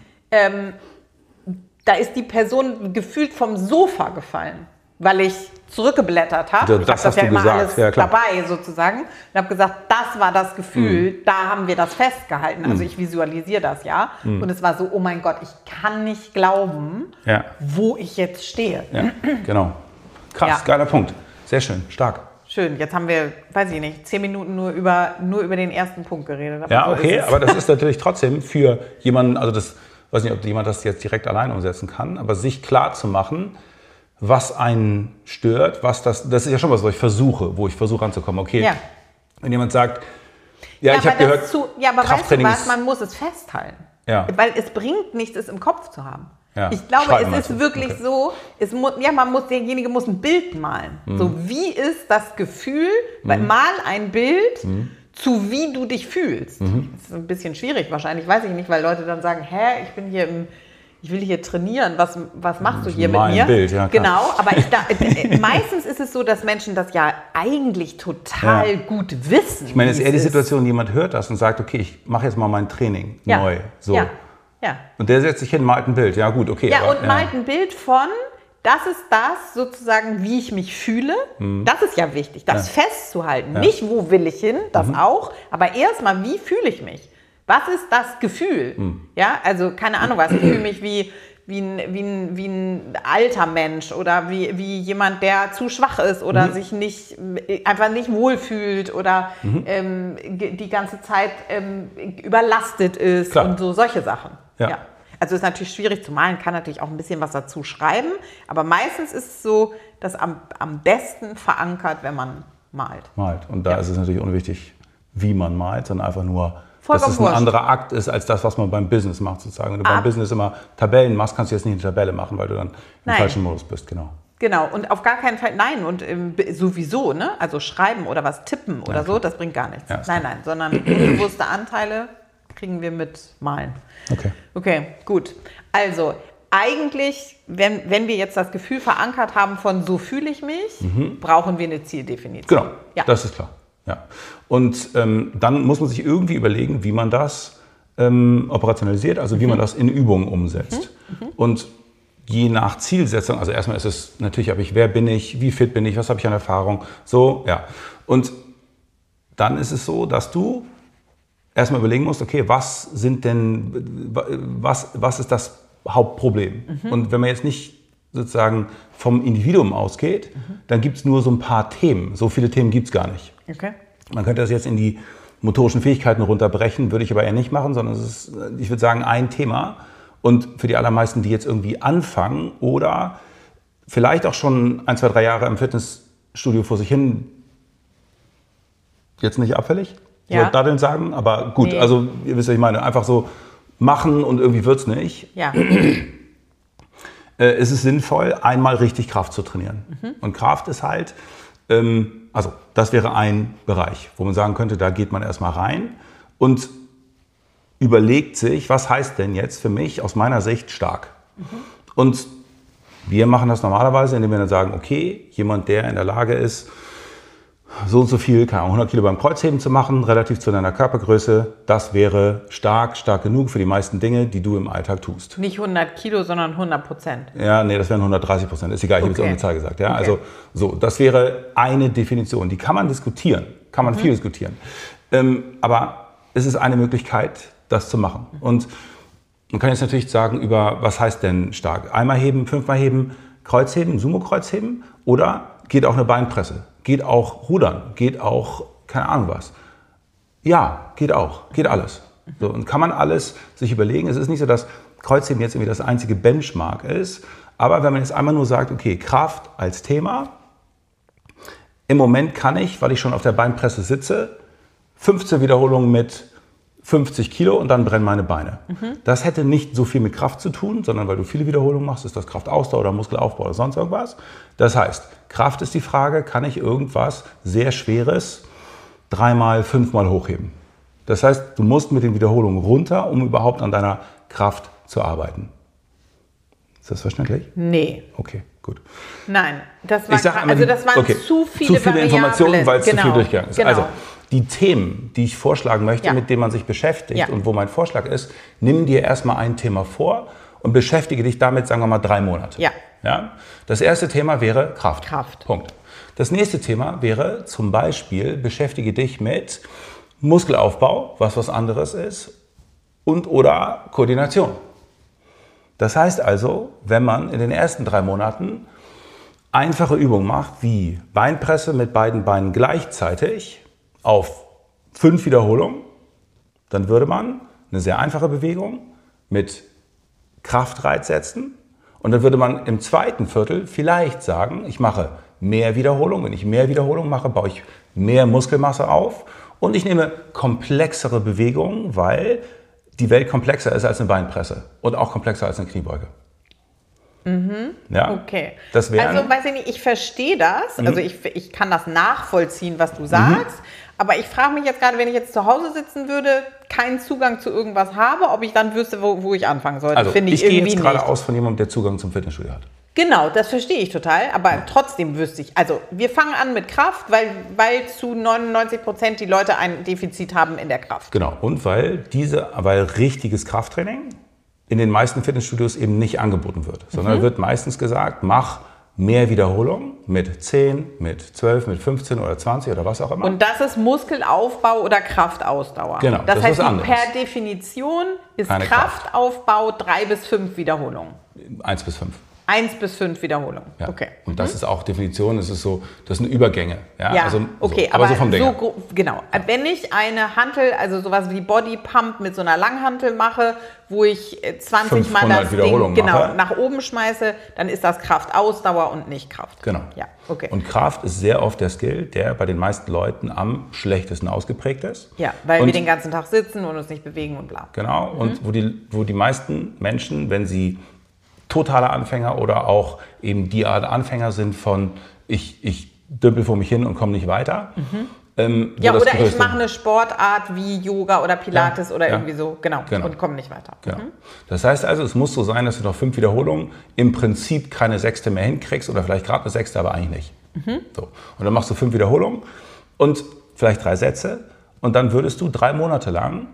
Speaker 2: da ist die Person gefühlt vom Sofa gefallen, weil ich zurückgeblättert habe. Ich habe das ja immer alles dabei sozusagen und habe gesagt, das war das Gefühl, da haben wir das festgehalten. Also ich visualisiere das und es war so, oh mein Gott, ich kann nicht glauben, wo ich jetzt stehe.
Speaker 1: Ja, genau. Krass, geiler Punkt. Sehr schön, stark.
Speaker 2: Schön, jetzt haben wir, weiß ich nicht, 10 Minuten nur über den ersten Punkt geredet.
Speaker 1: Ja, okay, aber das ist natürlich trotzdem für jemanden, also das, weiß nicht, ob jemand das jetzt direkt allein umsetzen kann, aber sich klar zu machen, was einen stört, was das ist ja schon was, wo ich versuche ranzukommen. Okay, wenn jemand sagt, ich habe gehört,
Speaker 2: aber weißt du was, man muss es festhalten. Ja. Weil es bringt nichts, es im Kopf zu haben. Ja. Ich glaube, es ist wirklich so, derjenige muss ein Bild malen. So, wie ist das Gefühl, mal ein Bild zu wie du dich fühlst. Das ist ein bisschen schwierig wahrscheinlich, weiß ich nicht, weil Leute dann sagen, ich will hier trainieren, was machst du hier mit mir?
Speaker 1: Bild, ja,
Speaker 2: genau, aber meistens ist es so, dass Menschen das ja eigentlich total gut wissen.
Speaker 1: Ich meine, es ist eher die Situation, jemand hört das und sagt, okay, ich mache jetzt mal mein Training neu. So. Ja. Und der setzt sich hin, malt ein Bild. Ja, gut, okay.
Speaker 2: Ja, und malt ein Bild von, das ist das sozusagen, wie ich mich fühle. Das ist ja wichtig, das festzuhalten. Nicht, wo will ich hin, das auch, aber erstmal, wie fühle ich mich? Was ist das Gefühl? Ja, also keine Ahnung was, ich fühle mich wie ein alter Mensch oder wie jemand, der zu schwach ist oder sich einfach nicht wohlfühlt oder die ganze Zeit überlastet ist. Klar. Und so solche Sachen. Ja. Also ist natürlich schwierig zu malen, kann natürlich auch ein bisschen was dazu schreiben, aber meistens ist es so, dass am besten verankert, wenn man malt.
Speaker 1: Und da ist es natürlich unwichtig, wie man malt, sondern einfach nur, dass es ein anderer Akt ist, als das, was man beim Business macht, sozusagen. Wenn du beim Business immer Tabellen machst, kannst du jetzt nicht eine Tabelle machen, weil du dann im falschen Modus bist, genau.
Speaker 2: Genau, und auf gar keinen Fall, nein, und sowieso, ne? Also schreiben oder was tippen oder so, das bringt gar nichts. Ja, nein, sondern unbewusste Anteile kriegen wir mit Malen. Okay, gut. Also eigentlich, wenn wir jetzt das Gefühl verankert haben von so fühle ich mich, brauchen wir eine Zieldefinition.
Speaker 1: Genau, das ist klar. Ja. Und dann muss man sich irgendwie überlegen, wie man das operationalisiert, also wie man das in Übungen umsetzt. Und je nach Zielsetzung, also erstmal ist es natürlich, wer bin ich, wie fit bin ich, was habe ich an Erfahrung, so, ja. Und dann ist es so, dass du erstmal überlegen musst, okay, was ist das Hauptproblem? Und wenn man jetzt nicht sozusagen vom Individuum ausgeht, dann gibt es nur so ein paar Themen. So viele Themen gibt es gar nicht.
Speaker 2: Okay.
Speaker 1: Man könnte das jetzt in die motorischen Fähigkeiten runterbrechen, würde ich aber eher nicht machen, sondern es ist, ich würde sagen, ein Thema. Und für die allermeisten, die jetzt irgendwie anfangen oder vielleicht auch schon 1, 2, 3 Jahre im Fitnessstudio vor sich hin, jetzt nicht abfällig,
Speaker 2: Ja.
Speaker 1: so daddeln sagen, aber gut,
Speaker 2: Nee.
Speaker 1: also ihr wisst, was ich meine, einfach so machen und irgendwie wird's nicht.
Speaker 2: Ja.
Speaker 1: Es ist sinnvoll, einmal richtig Kraft zu trainieren. Und Kraft ist halt, also das wäre ein Bereich, wo man sagen könnte, da geht man erstmal rein und überlegt sich, was heißt denn jetzt für mich aus meiner Sicht stark? Und wir machen das normalerweise, indem wir dann sagen, okay, jemand, der in der Lage ist, so und so viel, keine Ahnung, 100 Kilo beim Kreuzheben zu machen, relativ zu deiner Körpergröße, das wäre stark genug für die meisten Dinge, die du im Alltag tust.
Speaker 2: Nicht 100 Kilo, sondern 100%.
Speaker 1: Ja, nee, das wären 130%. Ist egal, ich habe jetzt
Speaker 2: Okay.
Speaker 1: irgendeine Zahl gesagt. Ja,
Speaker 2: Okay.
Speaker 1: also so, das wäre eine Definition. Die kann man diskutieren, kann man viel diskutieren. Aber es ist eine Möglichkeit, das zu machen. Und man kann jetzt natürlich sagen über, was heißt denn stark? Einmal heben, 5-mal heben, Kreuzheben, Sumo-Kreuzheben oder geht auch eine Beinpresse? Geht auch Rudern? Geht auch, keine Ahnung was? Ja, geht auch. Geht alles. So, und kann man alles sich überlegen. Es ist nicht so, dass Kreuzheben jetzt irgendwie das einzige Benchmark ist. Aber wenn man jetzt einmal nur sagt, okay, Kraft als Thema. Im Moment kann ich, weil ich schon auf der Beinpresse sitze, 15 Wiederholungen mit 50 Kilo und dann brennen meine Beine. Das hätte nicht so viel mit Kraft zu tun, sondern weil du viele Wiederholungen machst, ist das Kraftausdauer oder Muskelaufbau oder sonst irgendwas. Das heißt, Kraft ist die Frage, kann ich irgendwas sehr Schweres 3-mal, 5-mal hochheben? Das heißt, du musst mit den Wiederholungen runter, um überhaupt an deiner Kraft zu arbeiten. Ist das verständlich?
Speaker 2: Nee.
Speaker 1: Okay, gut.
Speaker 2: Nein, das war,
Speaker 1: Ich sag einmal
Speaker 2: das waren
Speaker 1: okay,
Speaker 2: zu viele
Speaker 1: Informationen, weil es zu viel
Speaker 2: Genau.
Speaker 1: durchgegangen ist.
Speaker 2: Genau.
Speaker 1: Also die Themen, die ich vorschlagen möchte,
Speaker 2: Ja.
Speaker 1: mit denen man sich beschäftigt
Speaker 2: Ja.
Speaker 1: und wo mein Vorschlag ist, nimm dir erstmal ein Thema vor und beschäftige dich damit, sagen wir mal, 3 Monate.
Speaker 2: Ja.
Speaker 1: Ja? Das erste Thema wäre Kraft.
Speaker 2: Kraft.
Speaker 1: Punkt. Das nächste Thema wäre zum Beispiel, beschäftige dich mit Muskelaufbau, was anderes ist, und oder Koordination. Das heißt also, wenn man in den ersten 3 Monaten einfache Übungen macht, wie Beinpresse mit beiden Beinen gleichzeitig auf 5 Wiederholungen, dann würde man eine sehr einfache Bewegung mit Kraftreiz setzen und dann würde man im zweiten Viertel vielleicht sagen, ich mache mehr Wiederholungen. Wenn ich mehr Wiederholungen mache, baue ich mehr Muskelmasse auf und ich nehme komplexere Bewegungen, weil die Welt komplexer ist als eine Beinpresse und auch komplexer als eine Kniebeuge. Ja,
Speaker 2: Okay.
Speaker 1: das wären,
Speaker 2: Also, weiß ich nicht, ich verstehe das. Also, ich kann das nachvollziehen, was du sagst. Aber ich frage mich jetzt gerade, wenn ich jetzt zu Hause sitzen würde, keinen Zugang zu irgendwas habe, ob ich dann wüsste, wo ich anfangen sollte.
Speaker 1: also
Speaker 2: Finde
Speaker 1: ich gehe
Speaker 2: irgendwie
Speaker 1: jetzt gerade
Speaker 2: nicht.
Speaker 1: aus von jemandem, der Zugang zum Fitnessstudio hat.
Speaker 2: Genau, das verstehe ich total. Aber trotzdem wüsste ich. Also, wir fangen an mit Kraft, weil zu 99% die Leute ein Defizit haben in der Kraft.
Speaker 1: Genau, und weil richtiges Krafttraining in den meisten Fitnessstudios eben nicht angeboten wird, sondern wird meistens gesagt, mach mehr Wiederholungen mit 10, mit 12, mit 15 oder 20 oder was auch immer.
Speaker 2: Und das ist Muskelaufbau oder Kraftausdauer.
Speaker 1: Genau,
Speaker 2: das
Speaker 1: das
Speaker 2: heißt,
Speaker 1: ist anderes.
Speaker 2: per Definition ist
Speaker 1: Keine Kraft.
Speaker 2: Kraftaufbau 3 bis 5 Wiederholungen.
Speaker 1: 1 bis 5.
Speaker 2: 1 bis 5 Wiederholungen.
Speaker 1: Ja.
Speaker 2: Okay.
Speaker 1: Und das ist auch Definition, das sind Übergänge. Ja,
Speaker 2: Ja,
Speaker 1: also,
Speaker 2: okay,
Speaker 1: so, aber so vom Ding.
Speaker 2: Genau. Wenn ich eine Hantel, also sowas wie Body Pump mit so einer Langhantel mache, wo ich 20 Mal
Speaker 1: 500
Speaker 2: das
Speaker 1: Wiederholungen
Speaker 2: Ding
Speaker 1: mache.
Speaker 2: nach oben schmeiße, dann ist das Kraftausdauer und nicht Kraft.
Speaker 1: Genau.
Speaker 2: Ja, okay.
Speaker 1: Und Kraft ist sehr oft der Skill, der bei den meisten Leuten am schlechtesten ausgeprägt ist.
Speaker 2: Ja, weil
Speaker 1: und
Speaker 2: wir den ganzen Tag sitzen und uns nicht bewegen und bla.
Speaker 1: Genau, und wo die meisten Menschen, wenn sie totale Anfänger oder auch eben die Art Anfänger sind von ich dümpel vor mich hin und komme nicht weiter.
Speaker 2: Ja, oder ich mache eine Sportart wie Yoga oder Pilates oder
Speaker 1: ja.
Speaker 2: irgendwie so, genau. Und komme nicht weiter.
Speaker 1: Genau. Das heißt also, es muss so sein, dass du nach 5 Wiederholungen im Prinzip keine 6. mehr hinkriegst oder vielleicht gerade eine 6., aber eigentlich nicht. So. Und dann machst du 5 Wiederholungen und vielleicht 3 Sätze und dann würdest du 3 Monate lang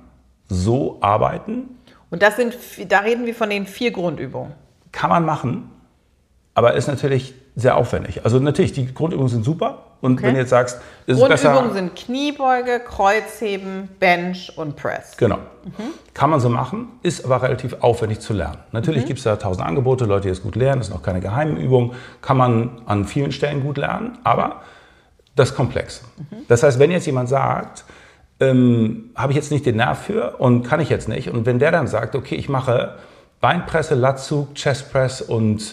Speaker 1: so arbeiten.
Speaker 2: Und da reden wir von den 4 Grundübungen.
Speaker 1: Kann man machen, aber ist natürlich sehr aufwendig. Also natürlich, die Grundübungen sind super. Und wenn du jetzt sagst, ist es besser...
Speaker 2: Grundübungen sind Kniebeuge, Kreuzheben, Bench und Press.
Speaker 1: Genau. Kann man so machen, ist aber relativ aufwendig zu lernen. Natürlich gibt es da 1000 Angebote, Leute, die das gut lernen. Das ist noch keine geheimen Übung. Kann man an vielen Stellen gut lernen, aber das ist komplex. Das heißt, wenn jetzt jemand sagt, habe ich jetzt nicht den Nerv für und kann ich jetzt nicht. Und wenn der dann sagt, okay, ich mache Beinpresse, Latzug, Chestpress und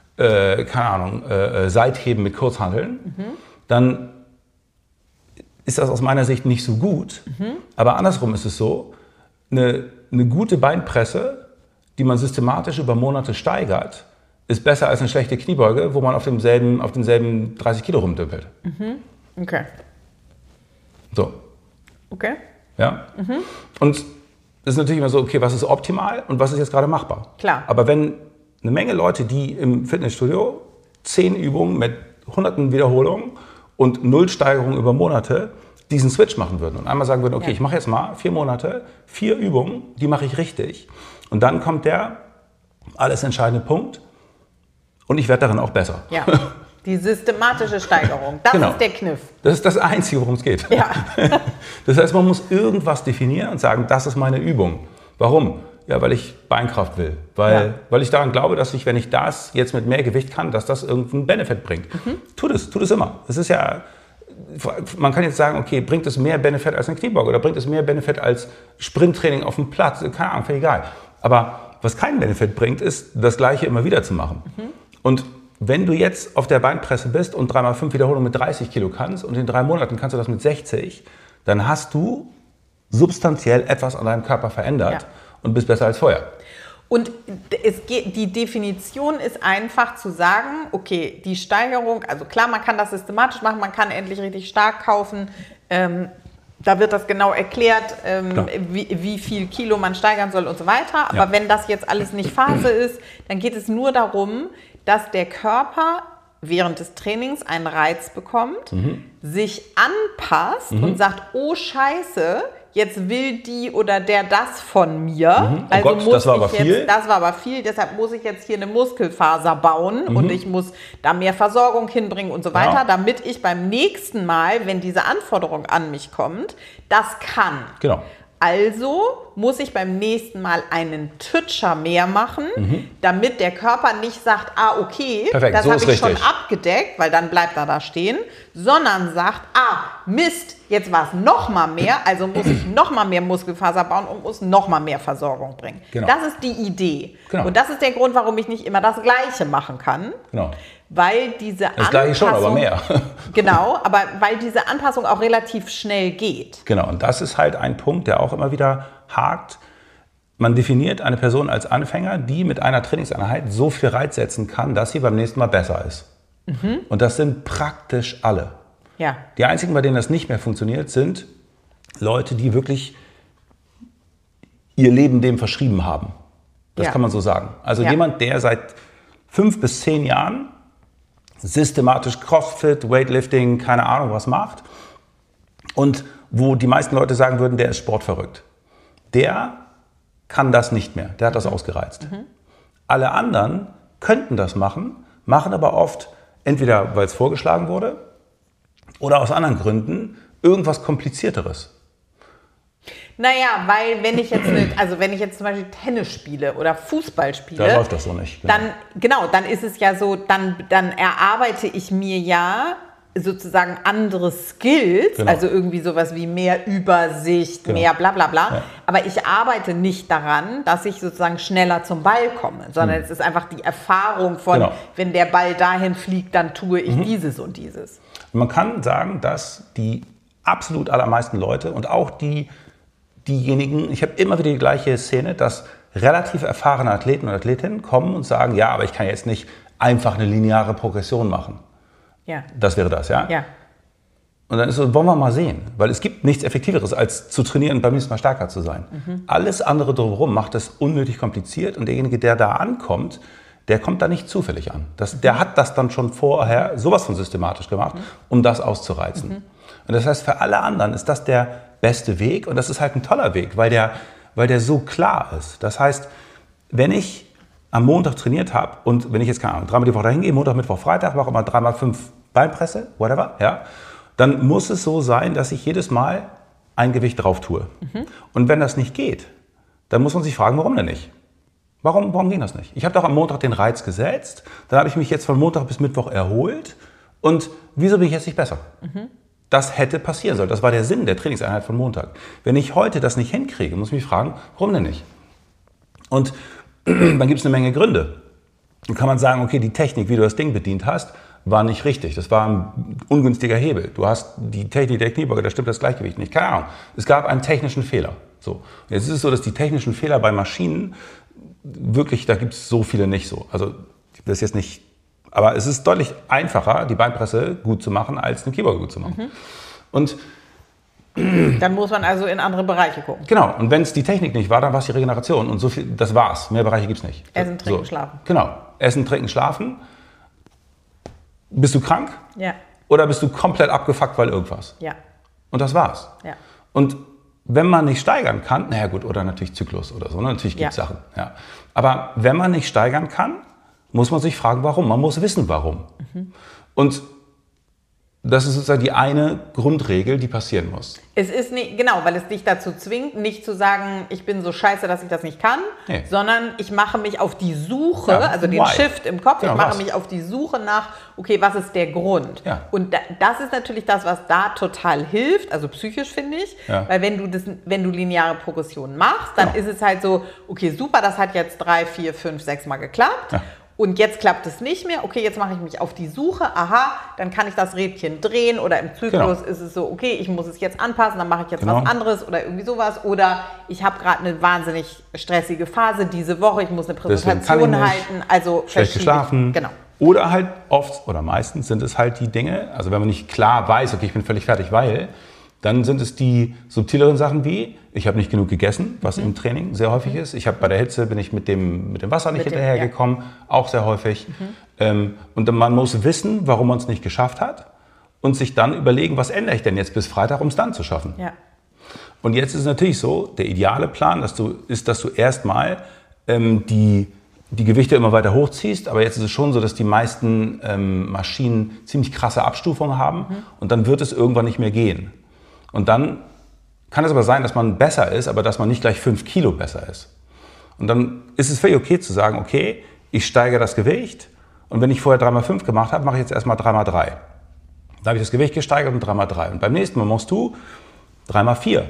Speaker 1: Seitheben mit Kurzhanteln, dann ist das aus meiner Sicht nicht so gut. Aber andersrum ist es so, eine gute Beinpresse, die man systematisch über Monate steigert, ist besser als eine schlechte Kniebeuge, wo man auf denselben 30 Kilo rumdümpelt.
Speaker 2: Okay.
Speaker 1: So.
Speaker 2: Okay.
Speaker 1: Ja? Und es ist natürlich immer so, okay, was ist optimal und was ist jetzt gerade machbar?
Speaker 2: Klar.
Speaker 1: Aber wenn eine Menge Leute, die im Fitnessstudio 10 Übungen mit hunderten Wiederholungen und 0 Steigerungen über Monate diesen Switch machen würden und einmal sagen würden, okay, ich mache jetzt mal 4 Monate, 4 Übungen, die mache ich richtig. Und dann kommt der alles entscheidende Punkt und ich werde darin auch besser.
Speaker 2: Ja, die systematische Steigerung, das ist der Kniff.
Speaker 1: Das ist das Einzige, worum es geht.
Speaker 2: Ja.
Speaker 1: Das heißt, man muss irgendwas definieren und sagen, das ist meine Übung. Warum? Ja, weil ich Beinkraft will. Weil ich daran glaube, dass ich, wenn ich das jetzt mit mehr Gewicht kann, dass das irgendeinen Benefit bringt. Tut es immer. Es ist ja, man kann jetzt sagen, okay, bringt es mehr Benefit als ein Kniebeuge oder bringt es mehr Benefit als Sprinttraining auf dem Platz? Keine Ahnung, völlig egal. Aber was keinen Benefit bringt, ist, das Gleiche immer wieder zu machen. Und wenn du jetzt auf der Beinpresse bist und 3x5 Wiederholungen mit 30 Kilo kannst und in 3 Monaten kannst du das mit 60, dann hast du substanziell etwas an deinem Körper verändert und bist besser als vorher.
Speaker 2: Und die Definition ist einfach zu sagen, okay, die Steigerung, also klar, man kann das systematisch machen, man kann endlich richtig stark kaufen, da wird das genau erklärt, wie viel Kilo man steigern soll und so weiter. Aber wenn das jetzt alles nicht Phase ist, dann geht es nur darum, dass der Körper während des Trainings einen Reiz bekommt, sich anpasst und sagt, oh Scheiße, jetzt will die oder der das von mir.
Speaker 1: Oh Gott, das war aber viel.
Speaker 2: Das war aber viel, deshalb muss ich jetzt hier eine Muskelfaser bauen und ich muss da mehr Versorgung hinbringen und so weiter, damit ich beim nächsten Mal, wenn diese Anforderung an mich kommt, das kann.
Speaker 1: Genau.
Speaker 2: Also muss ich beim nächsten Mal einen Tütscher mehr machen, damit der Körper nicht sagt, okay,
Speaker 1: perfekt,
Speaker 2: das
Speaker 1: so
Speaker 2: habe ich schon
Speaker 1: richtig
Speaker 2: abgedeckt, weil dann bleibt er da stehen, sondern sagt, Mist, jetzt war es noch mal mehr, also muss ich noch mal mehr Muskelfaser bauen und muss noch mal mehr Versorgung bringen.
Speaker 1: Genau.
Speaker 2: Das ist die Idee.
Speaker 1: Genau.
Speaker 2: Und das ist der Grund, warum ich nicht immer das Gleiche machen kann.
Speaker 1: Genau.
Speaker 2: Weil diese
Speaker 1: das Gleiche schon, aber mehr.
Speaker 2: Genau, aber weil diese Anpassung auch relativ schnell geht.
Speaker 1: Genau, und das ist halt ein Punkt, der auch immer wieder hakt. Man definiert eine Person als Anfänger, die mit einer Trainingseinheit so viel Reiz setzen kann, dass sie beim nächsten Mal besser ist. Und das sind praktisch alle.
Speaker 2: Ja.
Speaker 1: Die einzigen, bei denen das nicht mehr funktioniert, sind Leute, die wirklich ihr Leben dem verschrieben haben. Das kann man so sagen. Also jemand, der seit 5 bis 10 Jahren systematisch Crossfit, Weightlifting, keine Ahnung was macht und wo die meisten Leute sagen würden, der ist sportverrückt. Der kann das nicht mehr, der hat das ausgereizt. Alle anderen könnten das machen, machen aber oft, entweder weil es vorgeschlagen wurde oder aus anderen Gründen, irgendwas Komplizierteres.
Speaker 2: Naja, weil wenn ich jetzt zum Beispiel Tennis spiele oder Fußball spiele,
Speaker 1: da läuft das so nicht.
Speaker 2: Dann ist es ja so, dann erarbeite ich mir ja sozusagen andere Skills, also irgendwie sowas wie mehr Übersicht, mehr bla bla bla. Ja. Aber ich arbeite nicht daran, dass ich sozusagen schneller zum Ball komme, sondern es ist einfach die Erfahrung von, wenn der Ball dahin fliegt, dann tue ich dieses und dieses.
Speaker 1: Man kann sagen, dass die absolut allermeisten Leute und auch diejenigen, ich habe immer wieder die gleiche Szene, dass relativ erfahrene Athleten und Athletinnen kommen und sagen, ja, aber ich kann jetzt nicht einfach eine lineare Progression machen.
Speaker 2: Ja.
Speaker 1: Das wäre das, ja?
Speaker 2: Ja.
Speaker 1: Und dann ist so, wollen wir mal sehen. Weil es gibt nichts Effektiveres, als zu trainieren und beim nächsten Mal stärker zu sein. Alles andere drumherum macht das unnötig kompliziert und derjenige, der da ankommt, der kommt da nicht zufällig an. Der hat das dann schon vorher sowas von systematisch gemacht, um das auszureizen. Und das heißt, für alle anderen ist das der beste Weg und das ist halt ein toller Weg, weil der so klar ist. Das heißt, wenn ich am Montag trainiert habe und wenn ich jetzt, keine Ahnung, 3-mal die Woche dahin gehe, Montag, Mittwoch, Freitag, mache immer 3x5 Beinpresse, whatever, ja, dann muss es so sein, dass ich jedes Mal ein Gewicht drauf tue. Und wenn das nicht geht, dann muss man sich fragen, warum denn nicht? Warum ging das nicht? Ich habe doch am Montag den Reiz gesetzt, dann habe ich mich jetzt von Montag bis Mittwoch erholt und wieso bin ich jetzt nicht besser? das hätte passieren sollen. Das war der Sinn der Trainingseinheit von Montag. Wenn ich heute das nicht hinkriege, muss ich mich fragen, warum denn nicht? Und dann gibt es eine Menge Gründe. Dann kann man sagen, okay, die Technik, wie du das Ding bedient hast, war nicht richtig. Das war ein ungünstiger Hebel. Du hast die Technik der Kniebeuge, da stimmt das Gleichgewicht nicht. Keine Ahnung. Es gab einen technischen Fehler. So. Jetzt ist es so, dass die technischen Fehler bei Maschinen wirklich, da gibt es so viele nicht so. Also das ist jetzt nicht, aber es ist deutlich einfacher, die Beinpresse gut zu machen, als eine Kniebeuge gut zu machen. Und
Speaker 2: dann muss man also in andere Bereiche gucken.
Speaker 1: genau, und wenn es die Technik nicht war, dann war es die Regeneration und so viel, das war's. Mehr Bereiche gibt's nicht.
Speaker 2: Essen, trinken, schlafen.
Speaker 1: Genau, Essen, trinken, schlafen. Bist du krank?
Speaker 2: Ja.
Speaker 1: Oder bist du komplett abgefuckt, weil irgendwas?
Speaker 2: Ja.
Speaker 1: Und das war's.
Speaker 2: Ja.
Speaker 1: Und wenn man nicht steigern kann, naja gut, oder natürlich Zyklus oder so, ne? Natürlich gibt es Sachen. Ja. Aber wenn man nicht steigern kann, muss man sich fragen, warum. Man muss wissen, warum. Und das ist sozusagen die eine Grundregel, die passieren muss.
Speaker 2: Es ist nicht, genau, weil es dich dazu zwingt, nicht zu sagen, ich bin so scheiße, dass ich das nicht kann, sondern ich mache mich auf die Suche, also den Shift im Kopf, ich mache mich auf die Suche nach, okay, was ist der Grund? Ja. Und das ist natürlich das, was da total hilft, also psychisch finde ich, weil wenn du lineare Progression machst, dann ist es halt so, okay, super, das hat jetzt 3, 4, 5, 6 Mal geklappt. Ja. Und jetzt klappt es nicht mehr. Okay, jetzt mache ich mich auf die Suche. Aha, dann kann ich das Rädchen drehen. Oder im Zyklus ist es so, okay, ich muss es jetzt anpassen, dann mache ich jetzt was anderes oder irgendwie sowas. Oder ich habe gerade eine wahnsinnig stressige Phase diese Woche. Ich muss eine Präsentation halten. Also
Speaker 1: schlecht geschlafen.
Speaker 2: Genau.
Speaker 1: Oder halt oft oder meistens sind es halt die Dinge, also wenn man nicht klar weiß, okay, ich bin völlig fertig, weil, dann sind es die subtileren Sachen wie, ich habe nicht genug gegessen, was im Training sehr häufig ist. Ich habe bei der Hitze, bin ich mit dem Wasser nicht hinterhergekommen, auch sehr häufig. Und man muss wissen, warum man es nicht geschafft hat und sich dann überlegen, was ändere ich denn jetzt bis Freitag, um es dann zu schaffen. Ja. Und jetzt ist es natürlich so, der ideale Plan, dass du erstmal die Gewichte immer weiter hochziehst, aber jetzt ist es schon so, dass die meisten Maschinen ziemlich krasse Abstufungen haben und dann wird es irgendwann nicht mehr gehen. Und dann kann es aber sein, dass man besser ist, aber dass man nicht gleich 5 Kilo besser ist. Und dann ist es völlig okay zu sagen, okay, ich steigere das Gewicht und wenn ich vorher 3x5 gemacht habe, mache ich jetzt erstmal 3x3. Da habe ich das Gewicht gesteigert und 3x3. Und beim nächsten Mal machst du 3x4.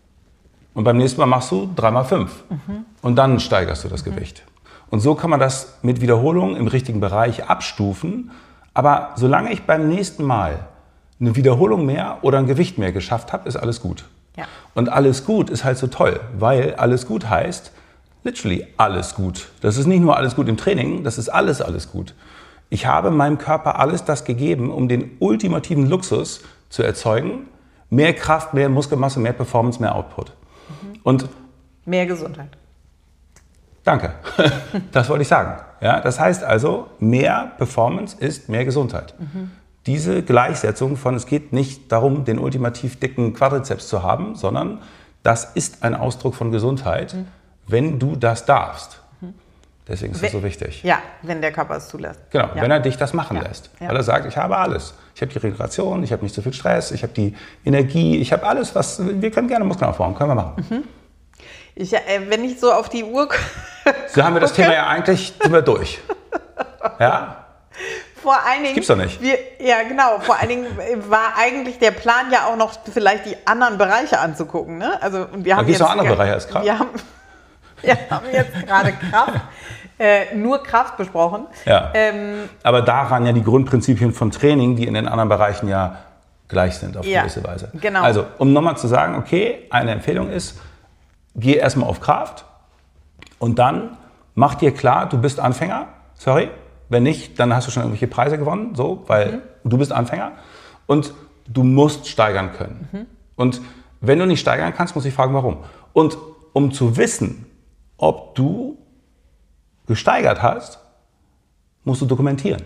Speaker 1: Und beim nächsten Mal machst du 3x5. Und dann steigerst du das Gewicht. Und so kann man das mit Wiederholungen im richtigen Bereich abstufen. Aber solange ich beim nächsten Mal eine Wiederholung mehr oder ein Gewicht mehr geschafft habe, ist alles gut. Ja. Und alles gut ist halt so toll, weil alles gut heißt, literally alles gut. Das ist nicht nur alles gut im Training, das ist alles gut. Ich habe meinem Körper alles das gegeben, um den ultimativen Luxus zu erzeugen. Mehr Kraft, mehr Muskelmasse, mehr Performance, mehr Output. Und
Speaker 2: mehr Gesundheit.
Speaker 1: Danke, das wollte ich sagen. Ja, das heißt also, mehr Performance ist mehr Gesundheit. Diese Gleichsetzung von, es geht nicht darum, den ultimativ dicken Quadrizeps zu haben, sondern das ist ein Ausdruck von Gesundheit, wenn du das darfst. Deswegen ist das so wichtig.
Speaker 2: Ja, wenn der Körper es zulässt.
Speaker 1: Genau, wenn er dich das machen lässt. Weil er sagt, ich habe alles. Ich habe die Regeneration, ich habe nicht so viel Stress, ich habe die Energie, ich habe alles, was wir können gerne Muskeln aufbauen, können wir machen.
Speaker 2: Wenn ich so auf die Uhr
Speaker 1: so haben wir das Thema ja eigentlich, sind wir durch. Ja?
Speaker 2: Vor allen Dingen,
Speaker 1: gibt's doch nicht.
Speaker 2: Vor allen Dingen war eigentlich der Plan ja auch noch vielleicht die anderen Bereiche anzugucken. Ne? Also, und wir haben
Speaker 1: jetzt noch andere Bereiche als Kraft.
Speaker 2: Wir haben jetzt gerade Kraft, nur Kraft besprochen.
Speaker 1: Ja. Aber daran ja die Grundprinzipien von Training, die in den anderen Bereichen ja gleich sind auf gewisse Weise.
Speaker 2: Genau.
Speaker 1: Also, um nochmal zu sagen, okay, eine Empfehlung ist, geh erstmal auf Kraft und dann mach dir klar, du bist Anfänger. Sorry. Wenn nicht, dann hast du schon irgendwelche Preise gewonnen, so, weil du bist Anfänger und du musst steigern können. Und wenn du nicht steigern kannst, muss ich fragen, warum. Und um zu wissen, ob du gesteigert hast, musst du dokumentieren.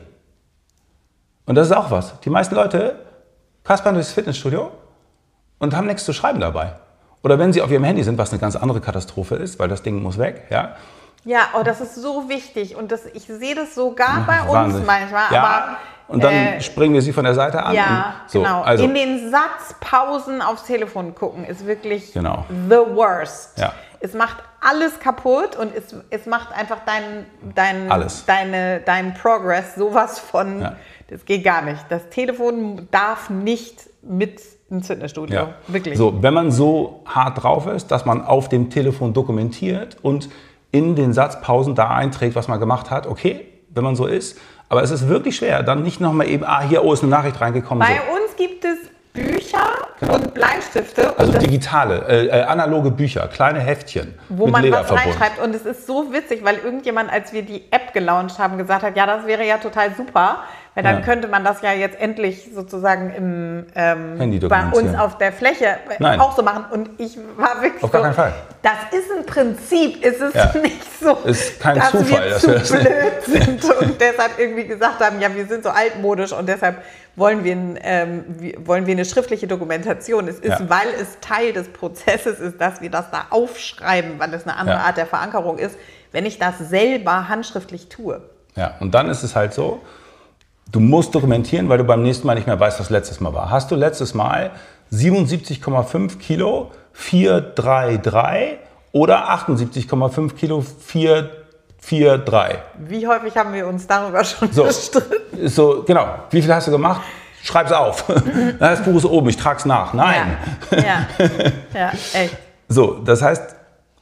Speaker 1: Und das ist auch was. Die meisten Leute kaspern durchs Fitnessstudio und haben nichts zu schreiben dabei. Oder wenn sie auf ihrem Handy sind, was eine ganz andere Katastrophe ist, weil das Ding muss weg, ja.
Speaker 2: Ja, das ist so wichtig und ich sehe das sogar bei uns manchmal.
Speaker 1: Ja,
Speaker 2: aber,
Speaker 1: und dann springen wir sie von der Seite an.
Speaker 2: Ja,
Speaker 1: und so.
Speaker 2: Genau.
Speaker 1: Also,
Speaker 2: in den Satzpausen aufs Telefon gucken ist wirklich the worst.
Speaker 1: Ja.
Speaker 2: Es macht alles kaputt und es macht einfach deinen Progress sowas von... Ja. Das geht gar nicht. Das Telefon darf nicht mit ins Fitnessstudio.
Speaker 1: Ja.
Speaker 2: Wirklich.
Speaker 1: So, wenn man so hart drauf ist, dass man auf dem Telefon dokumentiert und in den Satzpausen da einträgt, was man gemacht hat, okay, wenn man so ist. Aber es ist wirklich schwer, dann nicht nochmal eben, hier, ist eine Nachricht reingekommen.
Speaker 2: Bei uns gibt es Bücher und Bleistifte.
Speaker 1: Also
Speaker 2: und
Speaker 1: digitale, analoge Bücher, kleine Heftchen
Speaker 2: wo
Speaker 1: mit
Speaker 2: man
Speaker 1: Leder
Speaker 2: was
Speaker 1: verbunden.
Speaker 2: reinschreibt. Und es ist so witzig, weil irgendjemand, als wir die App gelauncht haben, gesagt hat, ja, das wäre ja total super, weil dann könnte man das ja jetzt endlich sozusagen im,
Speaker 1: Handy
Speaker 2: bei
Speaker 1: dokumentieren.
Speaker 2: uns auf der Fläche auch so machen. Und ich war wirklich
Speaker 1: Auf gar keinen Fall.
Speaker 2: Das ist ein Prinzip, ist es nicht so,
Speaker 1: Ist kein
Speaker 2: dass
Speaker 1: Zufall,
Speaker 2: wir
Speaker 1: dass
Speaker 2: zu
Speaker 1: wir das
Speaker 2: blöd sind und deshalb irgendwie gesagt haben, ja, wir sind so altmodisch und deshalb wollen wir eine schriftliche Dokumentation. Es ist, weil es Teil des Prozesses ist, dass wir das da aufschreiben, weil es eine andere Art der Verankerung ist, wenn ich das selber handschriftlich tue.
Speaker 1: Ja, und dann ist es halt so, du musst dokumentieren, weil du beim nächsten Mal nicht mehr weißt, was letztes Mal war. Hast du letztes Mal 77,5 Kilo 433 oder 78,5 Kilo 443?
Speaker 2: Wie häufig haben wir uns darüber schon gestritten?
Speaker 1: So, genau. Wie viel hast du gemacht? Schreib's auf. Das Buch ist oben, ich trag's nach. Nein.
Speaker 2: Ja, echt.
Speaker 1: So, das heißt,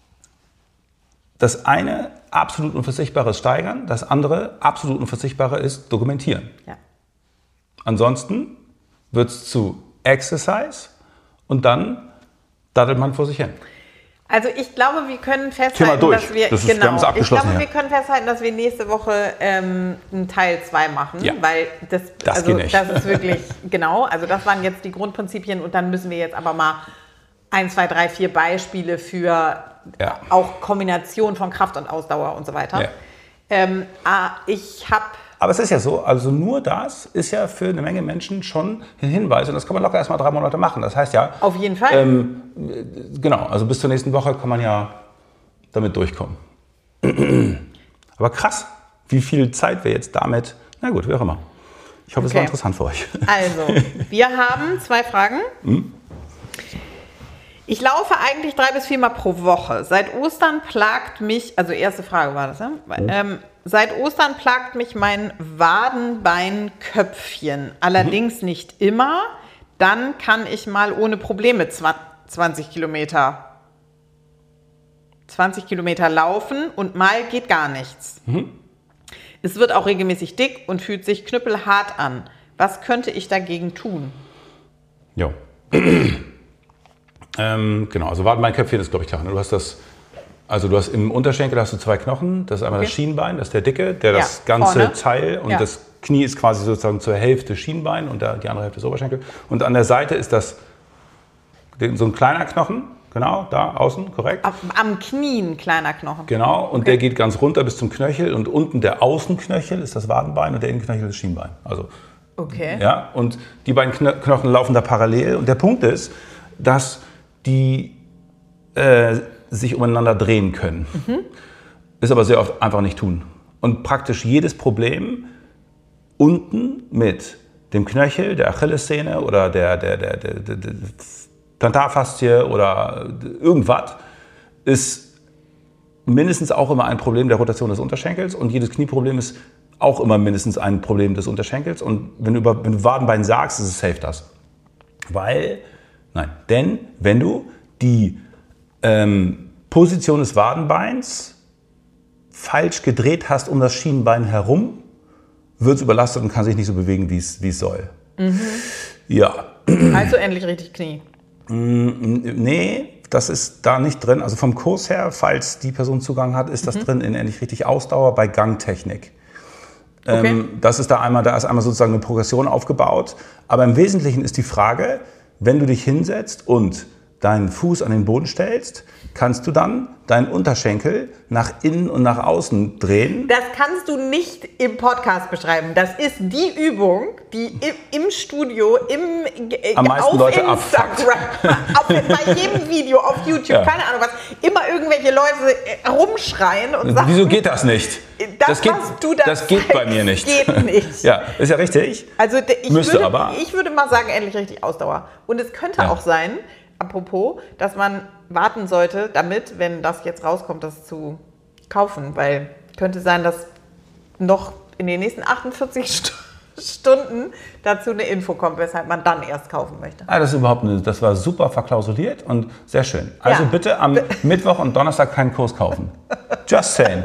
Speaker 1: das eine absolut unverzichtbare ist steigern, das andere absolut unverzichtbare ist dokumentieren.
Speaker 2: Ja.
Speaker 1: Ansonsten wird es zu Exercise und dann daddelt man vor sich hin.
Speaker 2: Also ich glaube, wir können festhalten, dass wir wir können festhalten, dass wir nächste Woche einen Teil 2 machen, weil das
Speaker 1: geht nicht.
Speaker 2: Das ist wirklich genau. Also das waren jetzt die Grundprinzipien und dann müssen wir jetzt aber mal 1, 2, 3, 4 Beispiele für auch Kombination von Kraft und Ausdauer und so weiter.
Speaker 1: Aber es ist ja so, also nur das ist ja für eine Menge Menschen schon ein Hinweis und das kann man locker erst mal 3 Monate machen. Das heißt ja...
Speaker 2: Auf jeden Fall.
Speaker 1: Genau, also bis zur nächsten Woche kann man ja damit durchkommen. Aber krass, wie viel Zeit wir jetzt damit... Na gut, wie auch immer. Ich hoffe, es war interessant für euch.
Speaker 2: Also, wir haben 2 Fragen. Ich laufe eigentlich 3 bis 4 Mal pro Woche. Seit Ostern plagt mich, also erste Frage war das, ne? Seit Ostern plagt mich mein Wadenbeinköpfchen. Allerdings nicht immer. Dann kann ich mal ohne Probleme 20 Kilometer laufen und mal geht gar nichts. Es wird auch regelmäßig dick und fühlt sich knüppelhart an. Was könnte ich dagegen tun?
Speaker 1: Jo. Genau, also Wadenbeinköpfchen ist, glaube ich, klar. Du hast im Unterschenkel hast du 2 Knochen. Das ist einmal das Schienbein, das ist der dicke, der das ganze
Speaker 2: vorne.
Speaker 1: Teil und das Knie ist quasi sozusagen zur Hälfte Schienbein und die andere Hälfte ist Oberschenkel. Und an der Seite ist das so ein kleiner Knochen, genau, da außen, korrekt.
Speaker 2: Am Knie ein kleiner Knochen.
Speaker 1: Genau, und der geht ganz runter bis zum Knöchel und unten der Außenknöchel ist das Wadenbein und der Innenknöchel ist das Schienbein. Also, ja, und die beiden Knochen laufen da parallel und der Punkt ist, dass die sich umeinander drehen können. Ist aber sehr oft einfach nicht tun. Und praktisch jedes Problem unten mit dem Knöchel, der Achillessehne oder der Plantarfaszie oder irgendwas ist mindestens auch immer ein Problem der Rotation des Unterschenkels und jedes Knieproblem ist auch immer mindestens ein Problem des Unterschenkels. Und wenn du Wadenbein sagst, ist es safe das. Denn wenn du die Position des Wadenbeins falsch gedreht hast um das Schienbein herum, wird es überlastet und kann sich nicht so bewegen, wie es soll. Ja.
Speaker 2: Also endlich richtig Knie.
Speaker 1: Nee, das ist da nicht drin. Also vom Kurs her, falls die Person Zugang hat, ist das drin in endlich richtig Ausdauer bei Gangtechnik. Das ist da ist einmal sozusagen eine Progression aufgebaut. Aber im Wesentlichen ist die Frage, wenn du dich hinsetzt und deinen Fuß an den Boden stellst, kannst du dann deinen Unterschenkel nach innen und nach außen drehen.
Speaker 2: Das kannst du nicht im Podcast beschreiben. Das ist die Übung, die im Studio,
Speaker 1: am meisten
Speaker 2: auf
Speaker 1: Leute
Speaker 2: Instagram, bei jedem Video, auf YouTube, keine Ahnung was, immer irgendwelche Leute rumschreien und sagen,
Speaker 1: wieso geht das nicht? Das geht bei mir nicht.
Speaker 2: Geht nicht.
Speaker 1: Ja, ist ja richtig.
Speaker 2: Also ich würde mal sagen, endlich richtig Ausdauer. Und es könnte auch sein, apropos, dass man warten sollte, damit, wenn das jetzt rauskommt, das zu kaufen. Weil könnte sein, dass noch in den nächsten 48 Stunden dazu eine Info kommt, weshalb man dann erst kaufen möchte.
Speaker 1: Das war super verklausuliert und sehr schön. Also bitte am Mittwoch und Donnerstag keinen Kurs kaufen. Just saying.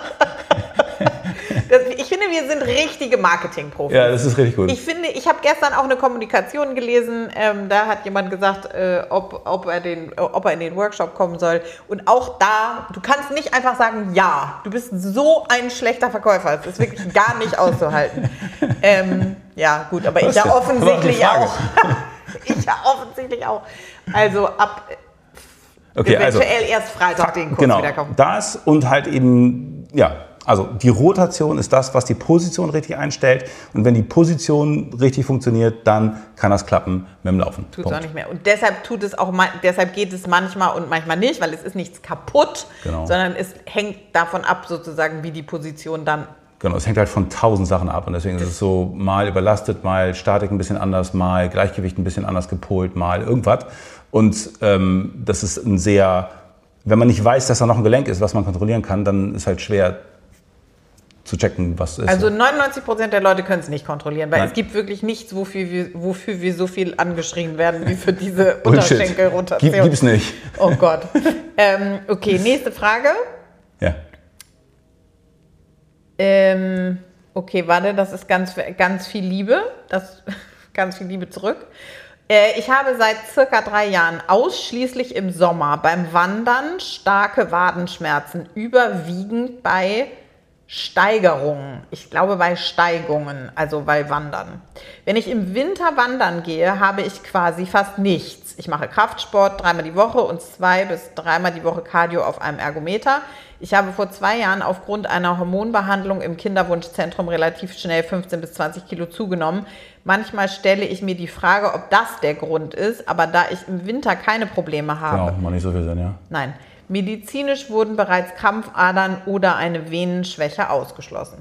Speaker 2: Ich finde, wir sind richtige Marketing-Profis.
Speaker 1: Ja, das ist richtig gut.
Speaker 2: Ich habe gestern auch eine Kommunikation gelesen, da hat jemand gesagt, ob er in den Workshop kommen soll. Und auch da, du kannst nicht einfach sagen, ja, du bist so ein schlechter Verkäufer. Das ist wirklich gar nicht auszuhalten. Ja, gut, aber ich ja offensichtlich auch. Ich ja offensichtlich auch. Also eventuell erst Freitag den Kurs wieder kaufen.
Speaker 1: Das und halt eben, also die Rotation ist das, was die Position richtig einstellt. Und wenn die Position richtig funktioniert, dann kann das klappen mit dem Laufen.
Speaker 2: Tut es auch nicht mehr. Und deshalb geht es manchmal und manchmal nicht, weil es ist nichts kaputt, sondern es hängt davon ab, sozusagen, wie die Position dann.
Speaker 1: Genau, es hängt halt von 1000 Sachen ab. Und deswegen ist es so mal überlastet, mal Statik ein bisschen anders, mal Gleichgewicht ein bisschen anders gepolt, mal irgendwas. Und das ist ein sehr, wenn man nicht weiß, dass da noch ein Gelenk ist, was man kontrollieren kann, dann ist halt schwer zu checken, was ist.
Speaker 2: Also 99% der Leute können es nicht kontrollieren, weil es gibt wirklich nichts, wofür wir so viel angeschrien werden, wie für diese Unterschenkelrotation.
Speaker 1: Gibt's nicht.
Speaker 2: Oh Gott. Okay, nächste Frage.
Speaker 1: Ja.
Speaker 2: Okay, warte, das ist ganz viel Liebe. Ganz viel Liebe zurück. Ich habe seit circa 3 Jahren ausschließlich im Sommer beim Wandern starke Wadenschmerzen, überwiegend bei Steigerungen. Ich glaube bei Steigungen, also bei Wandern. Wenn ich im Winter wandern gehe, habe ich quasi fast nichts. Ich mache Kraftsport 3-mal die Woche und 2- bis 3-mal die Woche Cardio auf einem Ergometer. Ich habe vor 2 Jahren aufgrund einer Hormonbehandlung im Kinderwunschzentrum relativ schnell 15 bis 20 Kilo zugenommen. Manchmal stelle ich mir die Frage, ob das der Grund ist, aber da ich im Winter keine Probleme habe.
Speaker 1: Genau, mal nicht so viel sein, ja.
Speaker 2: Nein. Medizinisch wurden bereits Krampfadern oder eine Venenschwäche ausgeschlossen.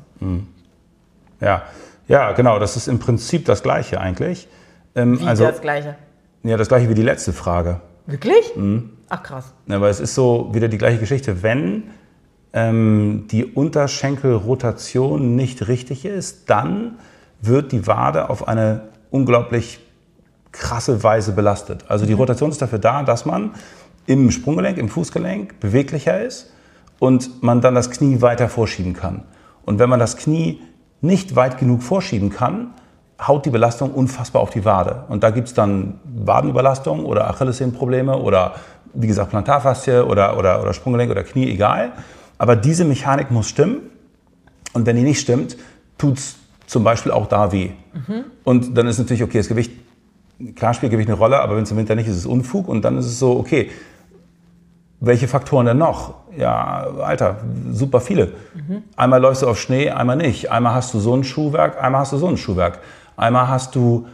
Speaker 1: Ja, genau, das ist im Prinzip das Gleiche eigentlich.
Speaker 2: Das Gleiche?
Speaker 1: Ja, das Gleiche wie die letzte Frage.
Speaker 2: Wirklich? Ach krass.
Speaker 1: Ja, aber es ist so wieder die gleiche Geschichte. Wenn die Unterschenkelrotation nicht richtig ist, dann wird die Wade auf eine unglaublich krasse Weise belastet. Also die Rotation ist dafür da, dass man im Sprunggelenk, im Fußgelenk beweglicher ist und man dann das Knie weiter vorschieben kann. Und wenn man das Knie nicht weit genug vorschieben kann, haut die Belastung unfassbar auf die Wade. Und da gibt es dann Wadenüberlastung oder Achillessehnenprobleme oder wie gesagt Plantarfaszie oder Sprunggelenk oder Knie, egal. Aber diese Mechanik muss stimmen und wenn die nicht stimmt, tut es zum Beispiel auch da weh. Und dann ist natürlich, okay, das Gewicht, klar spielt Gewicht eine Rolle, aber wenn es im Winter nicht ist, ist es Unfug und dann ist es so, okay, welche Faktoren denn noch? Ja, Alter, super viele. Einmal läufst du auf Schnee, einmal nicht. Einmal hast du so ein Schuhwerk, einmal hast du so ein Schuhwerk. Einmal hast du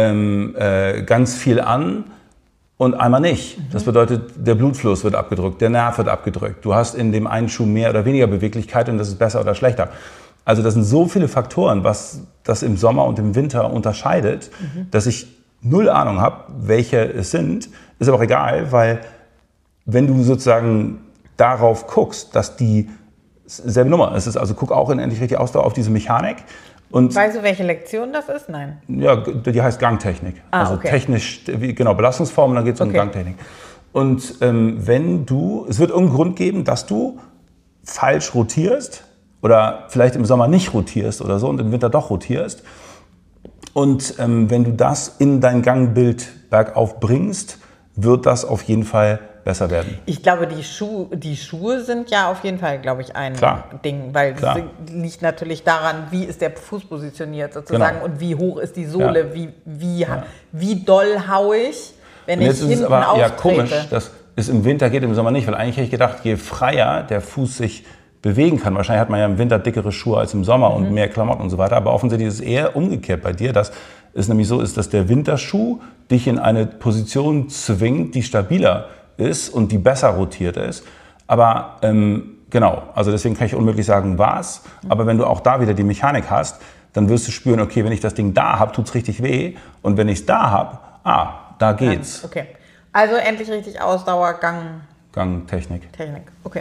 Speaker 1: ganz viel an und einmal nicht. Das bedeutet, der Blutfluss wird abgedrückt, der Nerv wird abgedrückt. Du hast in dem einen Schuh mehr oder weniger Beweglichkeit und das ist besser oder schlechter. Also das sind so viele Faktoren, was das im Sommer und im Winter unterscheidet, dass ich null Ahnung habe, welche es sind. Ist aber auch egal, weil wenn du sozusagen darauf guckst, dass die selbe Nummer ist, also guck auch in endlich richtig Ausdauer auf diese Mechanik. Und
Speaker 2: weißt du, welche Lektion das ist? Nein.
Speaker 1: Ja, die heißt Gangtechnik. Also okay. Technisch, genau, Belastungsformen, dann geht es um Gangtechnik. Und es wird irgendeinen Grund geben, dass du falsch rotierst oder vielleicht im Sommer nicht rotierst oder so und im Winter doch rotierst. Und wenn du das in dein Gangbild bergauf bringst, wird das auf jeden Fall besser werden.
Speaker 2: Ich glaube, die Schuhe sind ja auf jeden Fall, glaube ich, ein Ding, weil das liegt natürlich daran, wie ist der Fuß positioniert sozusagen und wie hoch ist die Sohle, wie doll haue ich, wenn ich hinten auftrete. Ja, komisch,
Speaker 1: das ist im Winter geht, im Sommer nicht, weil eigentlich hätte ich gedacht, je freier der Fuß sich bewegen kann, wahrscheinlich hat man ja im Winter dickere Schuhe als im Sommer und mehr Klamotten und so weiter, aber offensichtlich ist es eher umgekehrt bei dir, dass es nämlich so ist, dass der Winterschuh dich in eine Position zwingt, die stabiler ist und die besser rotiert ist. Aber genau, also deswegen kann ich unmöglich sagen, was. Aber wenn du auch da wieder die Mechanik hast, dann wirst du spüren, okay, wenn ich das Ding da habe, tut es richtig weh. Und wenn ich es da habe, da geht's.
Speaker 2: Okay, also endlich richtig Ausdauer,
Speaker 1: Gangtechnik.
Speaker 2: Okay.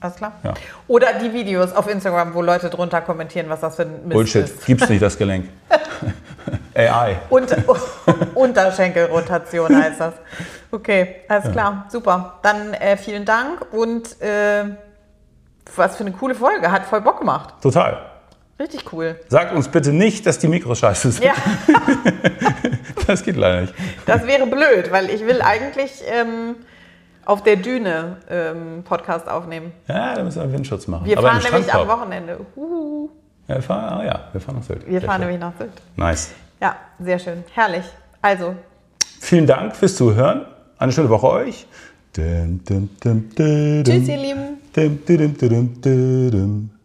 Speaker 2: Alles klar.
Speaker 1: Ja.
Speaker 2: Oder die Videos auf Instagram, wo Leute drunter kommentieren, was das für ein Mist
Speaker 1: Bullshit,
Speaker 2: ist.
Speaker 1: gibt's nicht das Gelenk. AI.
Speaker 2: Unterschenkelrotation heißt das. Okay, alles klar, super. Dann vielen Dank und was für eine coole Folge, hat voll Bock gemacht.
Speaker 1: Total.
Speaker 2: Richtig cool.
Speaker 1: Sagt uns bitte nicht, dass die Mikros scheiße sind.
Speaker 2: Ja,
Speaker 1: Das geht leider nicht.
Speaker 2: das wäre blöd, weil ich will eigentlich auf der Düne Podcast aufnehmen.
Speaker 1: Ja, da müssen wir Windschutz machen.
Speaker 2: Wir
Speaker 1: Aber
Speaker 2: fahren
Speaker 1: im
Speaker 2: nämlich am
Speaker 1: Strandkorb.
Speaker 2: Wochenende.
Speaker 1: Ja, wir fahren nach Sylt.
Speaker 2: Wir
Speaker 1: Sehr
Speaker 2: fahren
Speaker 1: schön.
Speaker 2: nämlich nach Sylt.
Speaker 1: Nice.
Speaker 2: Ja, sehr schön. Herrlich. Also,
Speaker 1: Vielen Dank fürs Zuhören. Eine schöne Woche euch.
Speaker 2: tschüss, ihr Lieben.